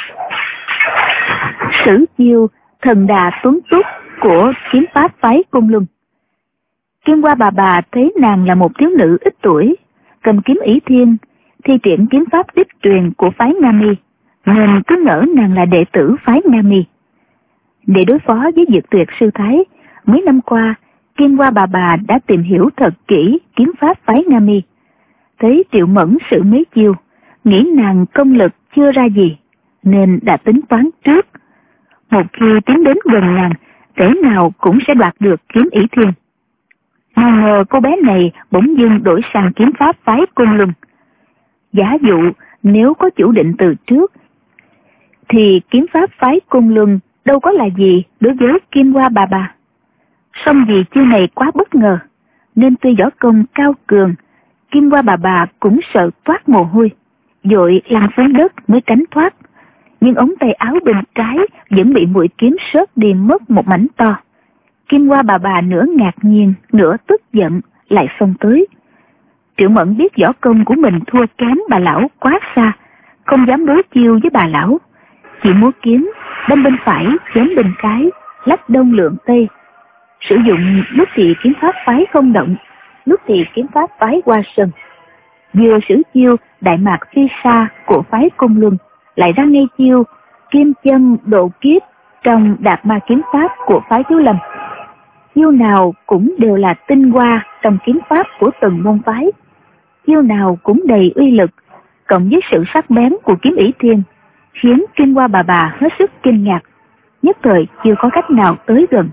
sử chiêu thần đà tuấn túc của kiếm pháp phái Côn Luân. Kim Hoa Bà Bà thấy nàng là một thiếu nữ ít tuổi, cầm kiếm ỷ thiên, thi triển kiếm pháp đích truyền của phái Nga Mi, nên cứ ngỡ nàng là đệ tử phái Nga Mi. Để đối phó với Diệt Tuyệt sư thái, mấy năm qua Kim Hoa Bà Bà đã tìm hiểu thật kỹ kiếm pháp phái Nga Mi. Thấy Triệu Mẫn sử mấy chiêu, nghĩ nàng công lực chưa ra gì, nên đã tính toán trước. Một khi tiến đến gần nàng, thế nào cũng sẽ đoạt được kiếm ỷ thiên. Nào ngờ cô bé này bỗng dưng đổi sang kiếm pháp phái Côn Luân. Giả dụ nếu có chủ định từ trước, thì kiếm pháp phái Côn Luân đâu có là gì đối với Kim Hoa Bà Bà. Song vì chiêu này quá bất ngờ, nên tuy võ công cao cường, Kim Hoa Bà Bà cũng sợ toát mồ hôi, vội lăn xuống đất mới tránh thoát. Nhưng ống tay áo bên trái vẫn bị mũi kiếm sớt đi mất một mảnh to. Kim Hoa Bà Bà nửa ngạc nhiên, nửa tức giận, lại xông tới. Triệu Mẫn biết võ công của mình thua kém bà lão quá xa, không dám đối chiêu với bà lão, chỉ múa kiếm đâm bên phải chém bên trái, lách đông lượng tây, sử dụng lúc thì kiếm pháp phái không động, lúc thì kiếm pháp phái Hoa Sơn. Vừa sử chiêu đại mạc phi sa của phái Côn Luân, lại ra ngay chiêu kim chân độ kiếp trong đạt ma kiếm pháp của phái Thiếu Lâm. Chiêu nào cũng đều là tinh hoa trong kiếm pháp của từng môn phái, chiêu nào cũng đầy uy lực, cộng với sự sắc bén của kiếm ỷ thiên, khiến Kim Hoa Bà Bà hết sức kinh ngạc, nhất thời chưa có cách nào tới gần.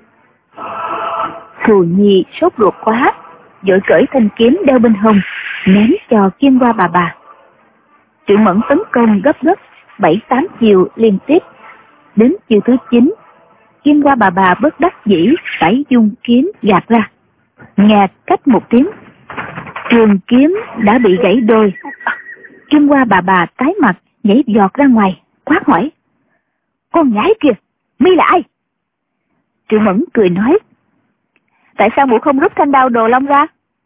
Thù Nhi sốt ruột quá, vội cởi thanh kiếm đeo bên hông, ném cho Kim Hoa Bà Bà. Triệu Mẫn tấn công gấp gấp bảy tám chiều liên tiếp, đến chiều thứ chín, Kim Hoa Bà Bà bất đắc dĩ phải dùng kiếm gạt ra. Nghe cách một tiếng, trường kiếm đã bị gãy đôi. Kim Hoa Bà Bà tái mặt nhảy giọt ra ngoài, quát hỏi: "Con nhái kìa, mi là ai?" Triệu Mẫn cười nói: "Tại sao mụ không rút thanh đao Đồ Long ra?"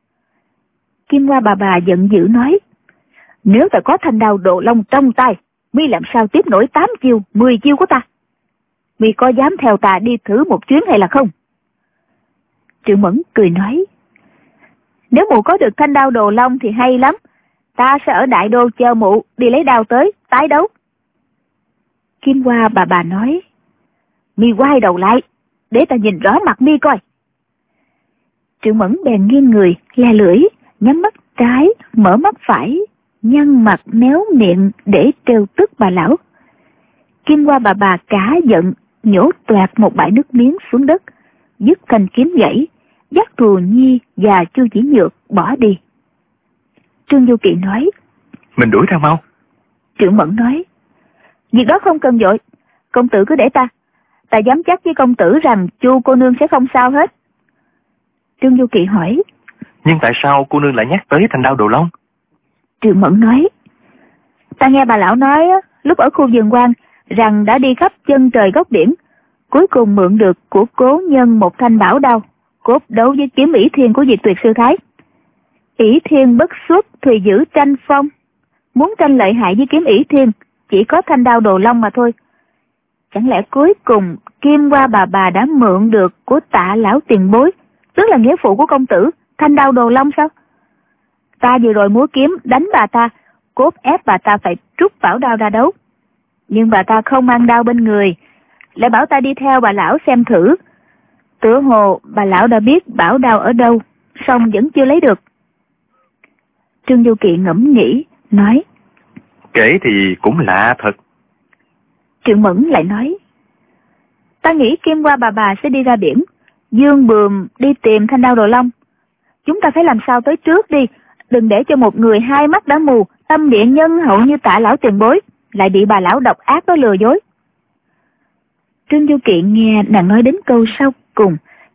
Kim Hoa Bà Bà giận dữ nói: "Nếu ta có thanh đao Đồ Long trong tay, mi làm sao tiếp nổi tám chiêu, mười chiêu của ta? Mi có dám theo ta đi thử một chuyến hay là không?" Triệu Mẫn cười nói: "Nếu mụ có được thanh đao Đồ Long thì hay lắm, ta sẽ ở Đại Đô chờ mụ đi lấy đao tới tái đấu." Kim Hoa Bà Bà nói: "Mi quay đầu lại, để ta nhìn rõ mặt mi coi." Triệu Mẫn bèn nghiêng người, le lưỡi, nhắm mắt trái, mở mắt phải, nhăn mặt méo miệng để trêu tức bà lão. Kim Hoa Bà Bà cả giận, nhổ toẹt một bãi nước miếng xuống đất, dứt thanh kiếm gãy, dắt Thù Nhi và Chu Chỉ Nhược bỏ đi. Trương Du Kỵ nói: "Mình đuổi ra mau." Triệu Mẫn nói: "Việc đó không cần vội, công tử cứ để ta, ta dám chắc với công tử rằng Chu cô nương sẽ không sao hết." Trương Du Kỵ hỏi: "Nhưng tại sao cô nương lại nhắc tới thanh đao Đồ Long?" Triệu Mẫn nói: "Ta nghe bà lão nói lúc ở khu vườn quan rằng đã đi khắp chân trời góc biển, cuối cùng mượn được của cố nhân một thanh bảo đao, cốt đấu với kiếm ỷ thiên của Diệt Tuyệt sư thái. ỷ thiên bất xuất thì giữ tranh phong, muốn tranh lợi hại với kiếm ỷ thiên chỉ có thanh đao Đồ Long mà thôi. Chẳng lẽ cuối cùng Kim Hoa Bà Bà đã mượn được của Tạ lão tiền bối, tức là nghĩa phụ của công tử, thanh đao Đồ Long sao? Ta vừa rồi múa kiếm đánh bà ta, cốt ép bà ta phải rút bảo đao ra đấu. Nhưng bà ta không mang đao bên người, lại bảo ta đi theo bà lão xem thử. Tựa hồ bà lão đã biết bảo đao ở đâu, song vẫn chưa lấy được." Trương Du Kỵ ngẫm nghĩ, nói: "Kể thì cũng lạ thật." Triệu Mẫn lại nói: "Ta nghĩ Kim Hoa Bà Bà sẽ đi ra biển, dương bườm đi tìm thanh đao Đồ Long. Chúng ta phải làm sao tới trước đi, đừng để cho một người hai mắt đã mù, tâm địa nhân hậu như Tạ lão tiền bối lại bị bà lão độc ác đó lừa dối." Trương Du Kỵ nghe nàng nói đến câu sau cùng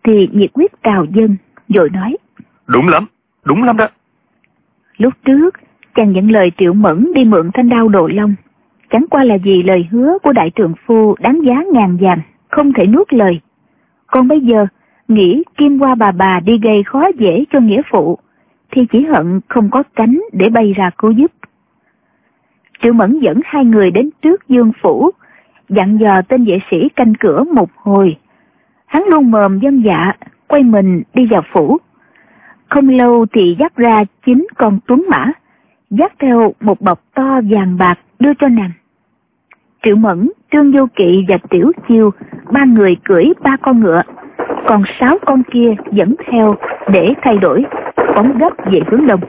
thì nhiệt huyết trào dâng, rồi nói: Đúng lắm, đúng lắm đó. Lúc trước, chàng nhận lời Triệu Mẫn đi mượn thanh đao Đồ Long, chẳng qua là vì lời hứa của đại trượng phu đáng giá ngàn vàng, không thể nuốt lời. Còn bây giờ, nghĩ Kim Hoa bà bà đi gây khó dễ cho nghĩa phụ, thì chỉ hận không có cánh để bay ra cứu giúp. Triệu Mẫn dẫn hai người đến trước Dương phủ, dặn dò tên vệ sĩ canh cửa một hồi. Hắn luôn mồm dân dạ, quay mình đi vào phủ. Không lâu thì dắt ra chín con tuấn mã, dắt theo một bọc to vàng bạc đưa cho nàng. Triệu Mẫn, Trương Vô Kỵ và Tiểu Chiêu, ba người cưỡi ba con ngựa, còn sáu con kia dẫn theo để thay đổi, phóng gấp về hướng đông.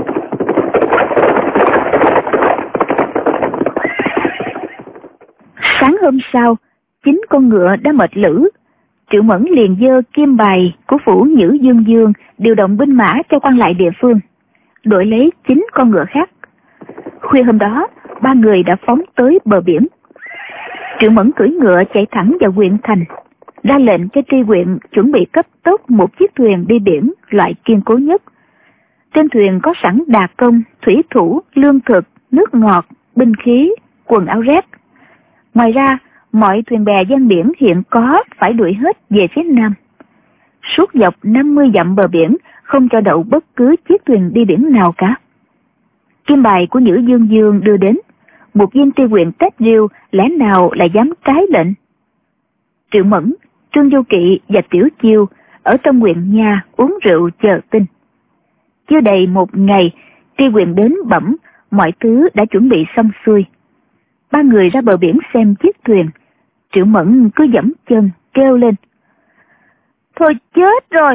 Sáng hôm sau, chín con ngựa đã mệt lử. Triệu Mẫn liền dơ kim bài của phủ Nhữ Dương Dương điều động binh mã cho quan lại địa phương, đổi lấy chín con ngựa khác. Khuya hôm đó, ba người đã phóng tới bờ biển. Triệu Mẫn cưỡi ngựa chạy thẳng vào huyện thành, ra lệnh cho tri huyện chuẩn bị cấp tốc một chiếc thuyền đi biển loại kiên cố nhất. Trên thuyền có sẵn đà công, thủy thủ, lương thực, nước ngọt, binh khí, quần áo rét. Ngoài ra, mọi thuyền bè ven biển hiện có phải đuổi hết về phía nam. Suốt dọc năm mươi dặm bờ biển không cho đậu bất cứ chiếc thuyền đi biển nào cả. Kim bài của Nhữ Dương Dương đưa đến, một viên tri huyện Tết Diêu lẽ nào lại dám trái lệnh. Triệu Mẫn, Trương Vô Kỵ và Tiểu Chiêu ở trong huyện nhà uống rượu chờ tin. Chưa đầy một ngày, tri huyện đến bẩm mọi thứ đã chuẩn bị xong xuôi. Ba người ra bờ biển xem chiếc thuyền. Triệu Mẫn cứ giẫm chân kêu lên: Thôi chết rồi!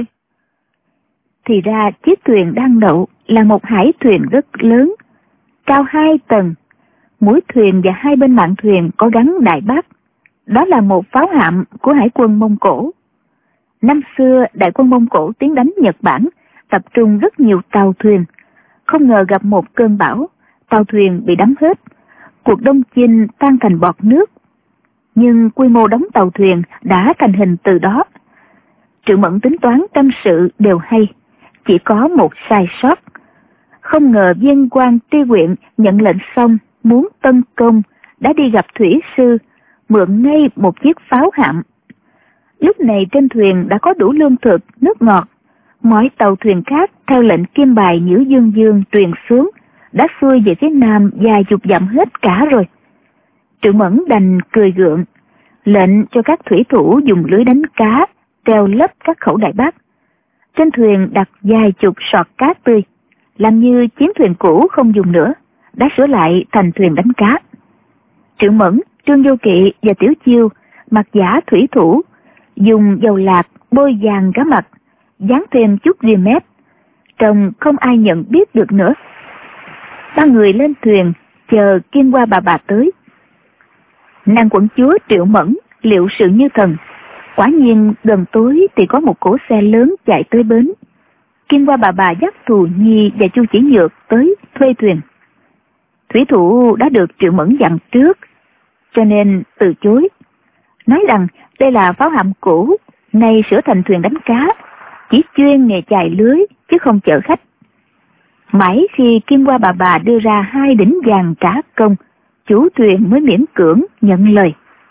Thì ra chiếc thuyền đang đậu là một hải thuyền rất lớn, cao hai tầng. Mũi thuyền và hai bên mạn thuyền có gắn đại bác. Đó là một pháo hạm của hải quân Mông Cổ. Năm xưa đại quân Mông Cổ tiến đánh Nhật Bản, tập trung rất nhiều tàu thuyền. Không ngờ gặp một cơn bão, tàu thuyền bị đắm hết. Cuộc đông chinh tan thành bọt nước. Nhưng quy mô đóng tàu thuyền đã thành hình từ đó. Triệu Mẫn tính toán tâm sự đều hay, chỉ có một sai sót. Không ngờ viên quan tri huyện nhận lệnh xong muốn tấn công, đã đi gặp thủy sư, mượn ngay một chiếc pháo hạm. Lúc này trên thuyền đã có đủ lương thực, nước ngọt. Mọi tàu thuyền khác theo lệnh kim bài Nhữ Dương Dương truyền xuống, đã xuôi về phía nam vài chục dặm hết cả rồi. Triệu Mẫn đành cười gượng, lệnh cho các thủy thủ dùng lưới đánh cá, treo lấp các khẩu đại bác. Trên thuyền đặt vài chục sọt cá tươi, làm như chiến thuyền cũ không dùng nữa, đã sửa lại thành thuyền đánh cá. Triệu Mẫn, Trương Vô Kỵ và Tiểu Chiêu mặc giả thủy thủ, dùng dầu lạc bôi vàng cá mặt, dán thêm chút ria mép, trông không ai nhận biết được nữa. Ba người lên thuyền chờ Kim Hoa bà bà tới. Nàng quận chúa Triệu Mẫn liệu sự như thần. Quả nhiên gần tối thì có một cỗ xe lớn chạy tới bến. Kim Hoa bà bà dắt Thù Nhi và Chu Chỉ Nhược tới thuê thuyền. Thủy thủ đã được Triệu Mẫn dặn trước, cho nên từ chối, nói rằng đây là pháo hạm cũ, nay sửa thành thuyền đánh cá, chỉ chuyên nghề chài lưới chứ không chở khách. Mãi khi Kim Hoa bà bà đưa ra hai đỉnh vàng trả công, chủ thuyền mới miễn cưỡng nhận lời.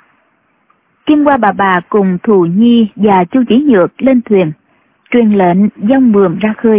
Kim Hoa bà bà cùng Thù Nhi và Chu Chỉ Nhược lên thuyền, truyền lệnh dông bườm ra khơi.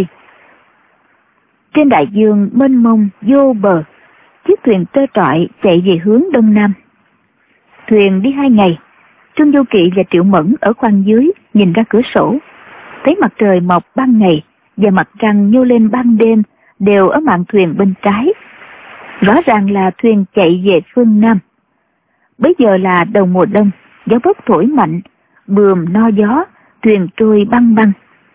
Trên đại dương mênh mông vô bờ, chiếc thuyền trơ trọi chạy về hướng đông nam. Thuyền đi hai ngày, Trương Vô Kỵ và Triệu Mẫn ở khoang dưới nhìn ra cửa sổ, thấy mặt trời mọc ban ngày và mặt trăng nhô lên ban đêm đều ở mạn thuyền bên trái. Rõ ràng là thuyền chạy về phương Nam. Bây giờ là đầu mùa đông, gió bấc thổi mạnh, bườm no gió, thuyền trôi băng băng.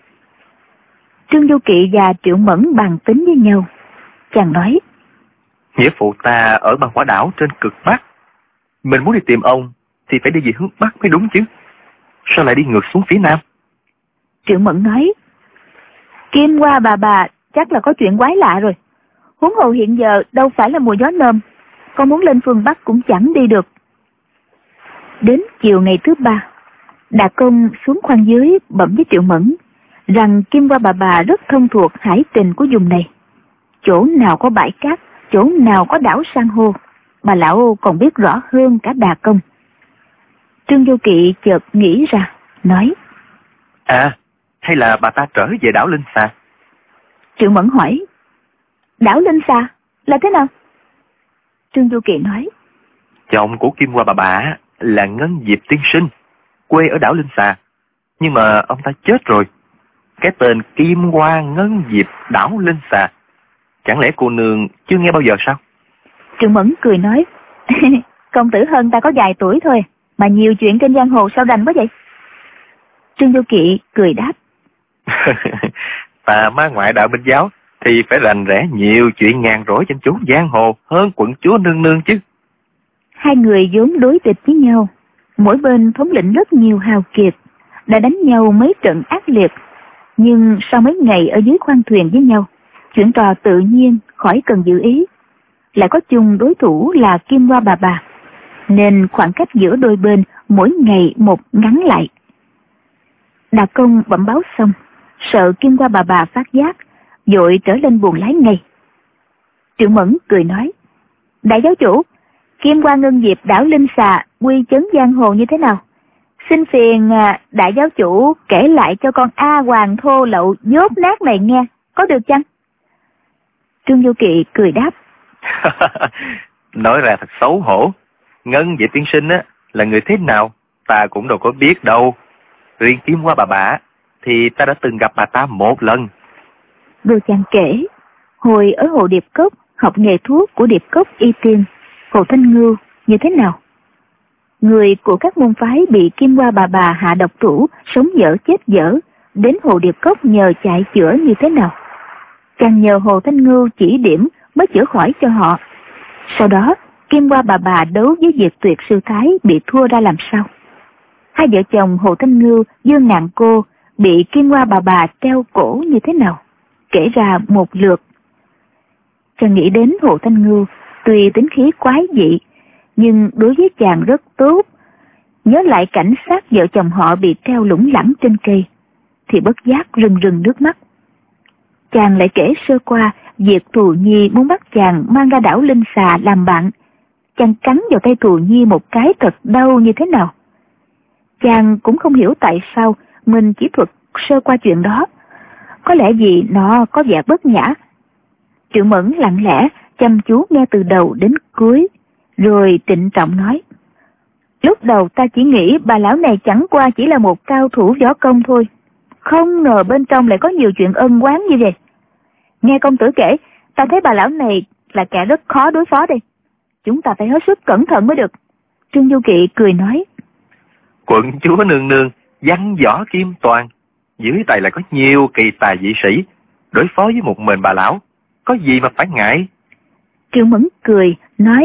Trương Vô Kỵ và Triệu Mẫn bàn tính với nhau. Chàng nói: Nghĩa phụ ta ở bằng quả đảo trên cực Bắc. Mình muốn đi tìm ông thì phải đi về hướng Bắc mới đúng chứ. Sao lại đi ngược xuống phía Nam? Triệu Mẫn nói: Kim Hoa bà bà chắc là có chuyện quái lạ rồi. Huống hồ hiện giờ đâu phải là mùa gió nôm, con muốn lên phương Bắc cũng chẳng đi được. Đến chiều ngày thứ ba, Đà Công xuống khoang dưới bẩm với Triệu Mẫn rằng Kim Hoa Bà Bà rất thông thuộc hải tình của vùng này. Chỗ nào có bãi cát, chỗ nào có đảo san hô, bà lão còn biết rõ hơn cả Đà Công. Trương Vô Kỵ chợt nghĩ ra, nói: À, hay là bà ta trở về đảo Linh Xà? Triệu Mẫn hỏi: Đảo Linh Xà là thế nào? Trương Vô Kỵ nói: Chồng của Kim Hoa Bà Bà là Ngân Diệp tiên sinh, quê ở đảo Linh Xà, nhưng mà ông ta chết rồi. Cái tên Kim Hoa Ngân Diệp đảo Linh Xà, chẳng lẽ cô nương chưa nghe bao giờ sao? Triệu Mẫn cười nói: Công tử hơn ta có vài tuổi thôi, mà nhiều chuyện trên giang hồ sao rành quá vậy? Trương Vô Kỵ cười đáp: Ta má ngoại đạo Minh giáo thì phải rành rẽ nhiều chuyện ngàn rỗi trên chốn giang hồ hơn quận chúa nương nương chứ. Hai người vốn đối địch với nhau, mỗi bên thống lĩnh rất nhiều hào kiệt, đã đánh nhau mấy trận ác liệt, nhưng sau mấy ngày ở dưới khoang thuyền với nhau, chuyện trò tự nhiên khỏi cần giữ ý. Lại có chung đối thủ là Kim Hoa Bà Bà, nên khoảng cách giữa đôi bên mỗi ngày một ngắn lại. Đà Công bẩm báo xong, sợ Kim Hoa Bà Bà phát giác, vội trở lên buồng lái ngay. Triệu Mẫn cười nói: Đại giáo chủ, Kim Hoa Ngân Diệp đảo Linh Xà quy chấn giang hồ như thế nào? Xin phiền đại giáo chủ kể lại cho con A Hoàng thô lậu dốt nát này nghe, có được chăng? Trương Vô Kỵ cười đáp: Nói ra thật xấu hổ. Ngân Diệp tiên sinh á là người thế nào ta cũng đâu có biết đâu. Riêng Kim Hoa Bà Bà thì ta đã từng gặp bà ta một lần. Rồi chàng kể, hồi ở Hồ Điệp Cốc học nghề thuốc của Điệp Cốc Y Tiên, Hồ Thanh Ngưu như thế nào. Người của các môn phái bị Kim Hoa Bà Bà hạ độc thủ, sống dở chết dở, đến Hồ Điệp Cốc nhờ chạy chữa như thế nào. Chàng nhờ Hồ Thanh Ngưu chỉ điểm mới chữa khỏi cho họ. Sau đó Kim Hoa Bà Bà đấu với Diệt Tuyệt Sư Thái bị thua ra làm sao. Hai vợ chồng Hồ Thanh Ngưu, Dương Ngạn Cô bị Kim Hoa Bà Bà treo cổ như thế nào, kể ra một lượt. Chàng nghĩ đến Hồ Thanh Ngưu, tuy tính khí quái dị, nhưng đối với chàng rất tốt. Nhớ lại cảnh sát vợ chồng họ bị treo lủng lẳng trên cây, thì bất giác rưng rưng nước mắt. Chàng lại kể sơ qua việc Thù Nhi muốn bắt chàng mang ra đảo Linh Xà làm bạn. Chàng cắn vào tay Thù Nhi một cái thật đau như thế nào. Chàng cũng không hiểu tại sao mình chỉ thuật sơ qua chuyện đó. Có lẽ vì nó có vẻ bất nhã. Triệu Mẫn lặng lẽ chăm chú nghe từ đầu đến cuối, rồi trịnh trọng nói: Lúc đầu ta chỉ nghĩ bà lão này chẳng qua chỉ là một cao thủ võ công thôi, không ngờ bên trong lại có nhiều chuyện ân oán như vậy. Nghe công tử kể, ta thấy bà lão này là kẻ rất khó đối phó đây. Chúng ta phải hết sức cẩn thận mới được. Trương Du Kỵ cười nói: Quận chúa nương nương văn võ kim toàn, dưới tay lại có nhiều kỳ tài dị sĩ, đối phó với một mình bà lão có gì mà phải ngại. Triệu Mẫn cười nói: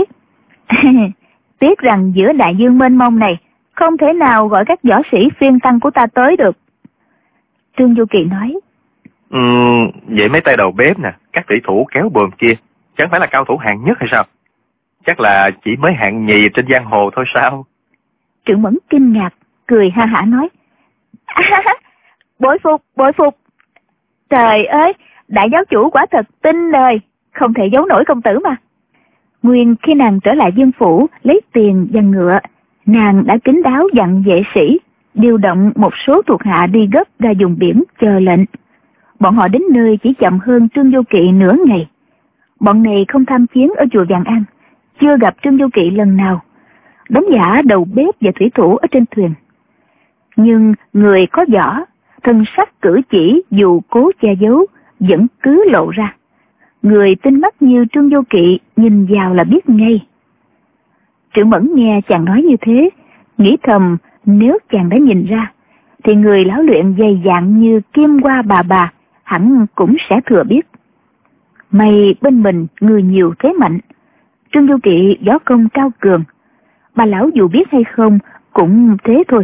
Tiếc rằng giữa đại dương mênh mông này không thể nào gọi các võ sĩ phiên tăng của ta tới được. Trương Du Kỵ nói: Ừ, vậy mấy tay đầu bếp nè, các thủy thủ kéo bờm kia chẳng phải là cao thủ hạng nhất hay sao? Chắc là chỉ mới hạng nhì trên giang hồ thôi sao? Triệu Mẫn kinh ngạc, cười ha hả nói: à, bội phục, bội phục. Trời ơi, đại giáo chủ quả thật tinh đời, không thể giấu nổi công tử mà. Nguyên khi nàng trở lại Dương phủ lấy tiền và ngựa, nàng đã kín đáo dặn vệ sĩ điều động một số thuộc hạ đi gấp ra vùng biển chờ lệnh. Bọn họ đến nơi chỉ chậm hơn Trương Du Kỵ nửa ngày. Bọn này không tham chiến ở chùa Vạn An, chưa gặp Trương Du Kỵ lần nào, đóng giả đầu bếp và thủy thủ ở trên thuyền. Nhưng người có võ, thân sắc cử chỉ dù cố che giấu vẫn cứ lộ ra. Người tinh mắt như Trương Du Kỵ nhìn vào là biết ngay. Triệu Mẫn nghe chàng nói như thế, nghĩ thầm nếu chàng đã nhìn ra, thì người lão luyện dày dạn như Kim Hoa Bà Bà hẳn cũng sẽ thừa biết. May bên mình người nhiều thế mạnh, Trương Du Kỵ võ công cao cường, bà lão dù biết hay không cũng thế thôi.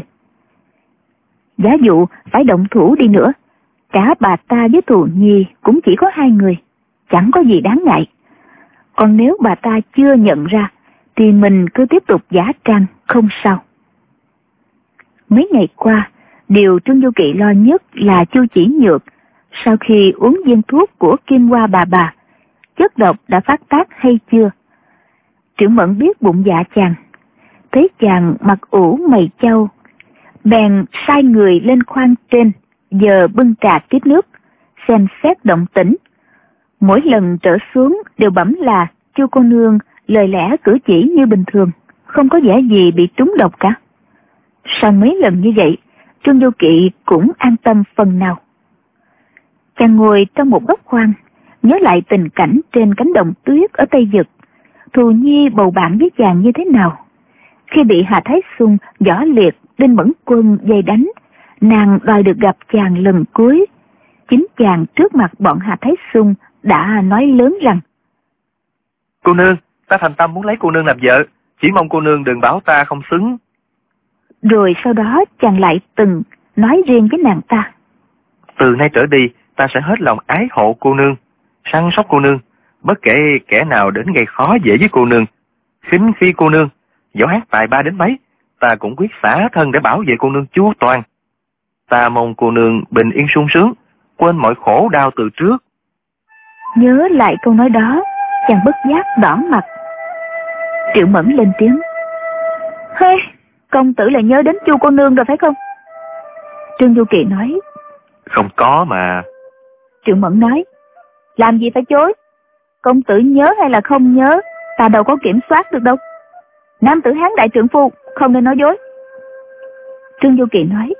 Giả dụ phải động thủ đi nữa, cả bà ta với Thù Nhi cũng chỉ có hai người, chẳng có gì đáng ngại. Còn nếu bà ta chưa nhận ra, thì mình cứ tiếp tục giả trang không sao. Mấy ngày qua, điều Trương Du Kỵ lo nhất là Chu Chỉ Nhược. Sau khi uống viên thuốc của Kim Hoa bà bà, chất độc đã phát tác hay chưa? Triệu Mẫn biết bụng dạ chàng, thấy chàng mặt ủ mày chau, bèn sai người lên khoang trên, giờ bưng trà tiếp nước, xem xét động tĩnh. Mỗi lần trở xuống đều bẩm là Chu cô nương lời lẽ cử chỉ như bình thường, không có vẻ gì bị trúng độc cả. Sau mấy lần như vậy, Trương Du Kỵ cũng an tâm phần nào. Chàng ngồi trong một góc khoang, nhớ lại tình cảnh trên cánh đồng tuyết ở Tây Dực. Thù Nhi bầu bạn với chàng như thế nào? Khi bị Hà Thái Xung, Võ Liệt, Đinh Mẫn Quân dây đánh, nàng đòi được gặp chàng lần cuối. Chính chàng trước mặt bọn Hà Thái Xung đã nói lớn rằng: Cô nương, ta thành tâm muốn lấy cô nương làm vợ, chỉ mong cô nương đừng bảo ta không xứng. Rồi sau đó chàng lại từng nói riêng với nàng ta: Từ nay trở đi, ta sẽ hết lòng ái hộ cô nương, săn sóc cô nương, bất kể kẻ nào đến gây khó dễ với cô nương. Khinh phi cô nương, dẫu hát tài ba đến mấy, ta cũng quyết xả thân để bảo vệ cô nương chu toàn. Ta mong cô nương bình yên sung sướng, quên mọi khổ đau từ trước. Nhớ lại câu nói đó, chàng bất giác đỏ mặt. Triệu Mẫn lên tiếng: Hê, công tử là nhớ đến Chu cô nương rồi phải không? Trương Du Kỵ nói: Không có mà. Triệu Mẫn nói: Làm gì phải chối? Công tử nhớ hay là không nhớ, ta đâu có kiểm soát được đâu. Nam tử Hán đại trượng phu, không nên nói dối. Trương Du Kỵ nói: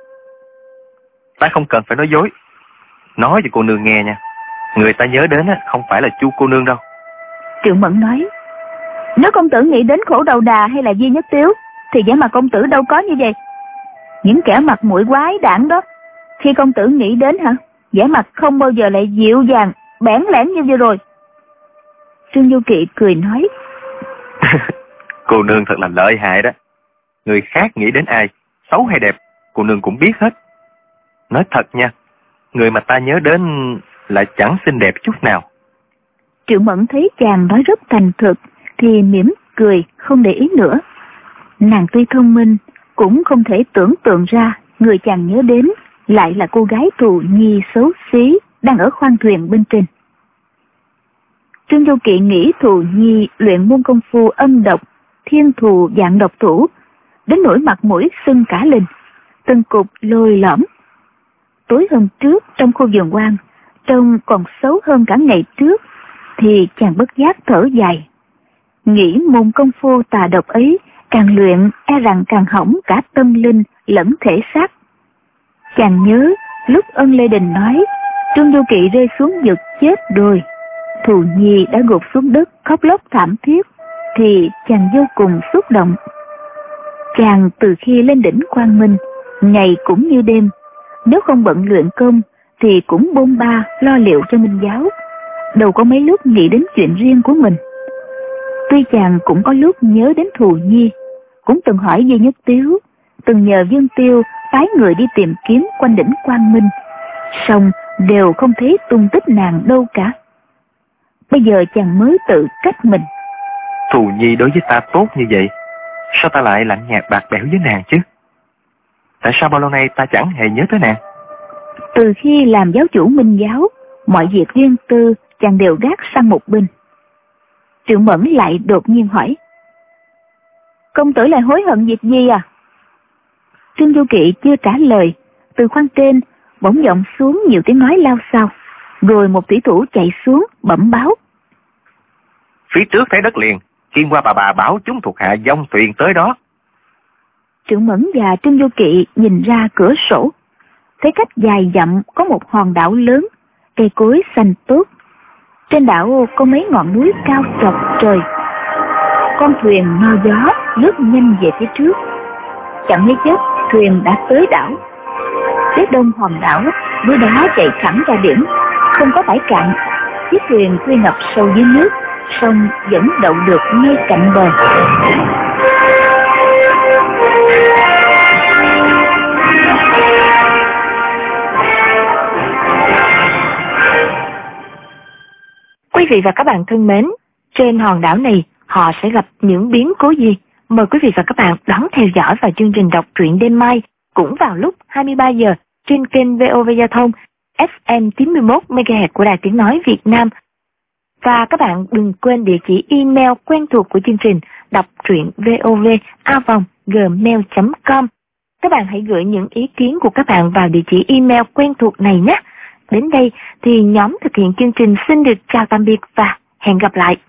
Ta không cần phải nói dối. Nói cho cô nương nghe nha, người ta nhớ đến không phải là Chu cô nương đâu. Triệu Mẫn nói: Nếu công tử nghĩ đến Khổ Đầu Đà hay là Di Nhất Tiếu, thì vẻ mặt công tử đâu có như vậy. Những kẻ mặt mũi quái đản đó, khi công tử nghĩ đến hả, vẻ mặt không bao giờ lại dịu dàng bẽn lẽn như vừa rồi. Trương Du Kỵ cười nói: Cô nương thật là lợi hại đó. Người khác nghĩ đến ai, xấu hay đẹp, cô nương cũng biết hết. Nói thật nha, người mà ta nhớ đến lại chẳng xinh đẹp chút nào. Triệu Mẫn thấy chàng nói rất thành thực thì mỉm cười không để ý nữa. Nàng tuy thông minh, cũng không thể tưởng tượng ra người chàng nhớ đến lại là cô gái Thù Nhi xấu xí đang ở khoang thuyền bên trên. Trương Du Kỵ nghĩ Thù Nhi luyện môn công phu âm độc, thiên thù dạng độc thủ, đến nỗi mặt mũi sưng cả lên, từng cục lồi lõm. Tối hôm trước trong khu vườn hoang, trông còn xấu hơn cả ngày trước, thì chàng bất giác thở dài. Nghĩ môn công phu tà độc ấy càng luyện e rằng càng hỏng cả tâm linh lẫn thể xác. Chàng nhớ lúc Ân Lê Đình nói Trương Du Kỵ rơi xuống vực chết rồi, Thù Nhi đã gục xuống đất khóc lóc thảm thiết, thì chàng vô cùng xúc động. Chàng từ khi lên đỉnh Quang Minh, ngày cũng như đêm, nếu không bận luyện công thì cũng bôn ba lo liệu cho Minh giáo, đâu có mấy lúc nghĩ đến chuyện riêng của mình. Tuy chàng cũng có lúc nhớ đến Thù Nhi, cũng từng hỏi Di Nhất Tiếu, từng nhờ Dương Tiêu phái người đi tìm kiếm quanh đỉnh Quang Minh, song đều không thấy tung tích nàng đâu cả. Bây giờ chàng mới tự trách mình. Thù Nhi đối với ta tốt như vậy, sao ta lại lạnh nhạt bạc bẽo với nàng chứ? Tại sao bao lâu nay ta chẳng hề nhớ tới nàng? Từ khi làm giáo chủ Minh giáo, mọi việc riêng tư chàng đều gác sang một bên. Triệu Mẫn lại đột nhiên hỏi: Công tử lại hối hận việc gì à? Trương Du Kỵ chưa trả lời, từ khoang trên bỗng vọng xuống nhiều tiếng nói lao xao, rồi một thủy thủ chạy xuống bẩm báo: Phía trước thấy đất liền, Kim Hoa bà bà bảo chúng thuộc hạ dông thuyền tới đó. Triệu Mẫn và Trương Du Kỵ nhìn ra cửa sổ, thấy cách dài dặm có một hòn đảo lớn, cây cối xanh tốt. Trên đảo có mấy ngọn núi cao chọc trời. Con thuyền no gió lướt nhanh về phía trước. Chẳng mấy chốc thuyền đã tới đảo. Phía đông hòn đảo, núi đá chạy thẳng ra biển, không có bãi cạn. Chiếc thuyền tuy ngập sâu dưới nước, song vẫn đậu được ngay cạnh bờ. Quý vị và các bạn thân mến, trên hòn đảo này họ sẽ gặp những biến cố gì? Mời quý vị và các bạn đón theo dõi vào chương trình đọc truyện đêm mai cũng vào lúc hai mươi ba giờ trên kênh vê o vê Giao thông ép em chín mươi mốt mê ga héc của Đài Tiếng Nói Việt Nam. Và các bạn đừng quên địa chỉ email quen thuộc của chương trình đọc truyện vov a vòng gmail chấm com. Các bạn hãy gửi những ý kiến của các bạn vào địa chỉ email quen thuộc này nhé. Đến đây thì nhóm thực hiện chương trình xin được chào tạm biệt và hẹn gặp lại.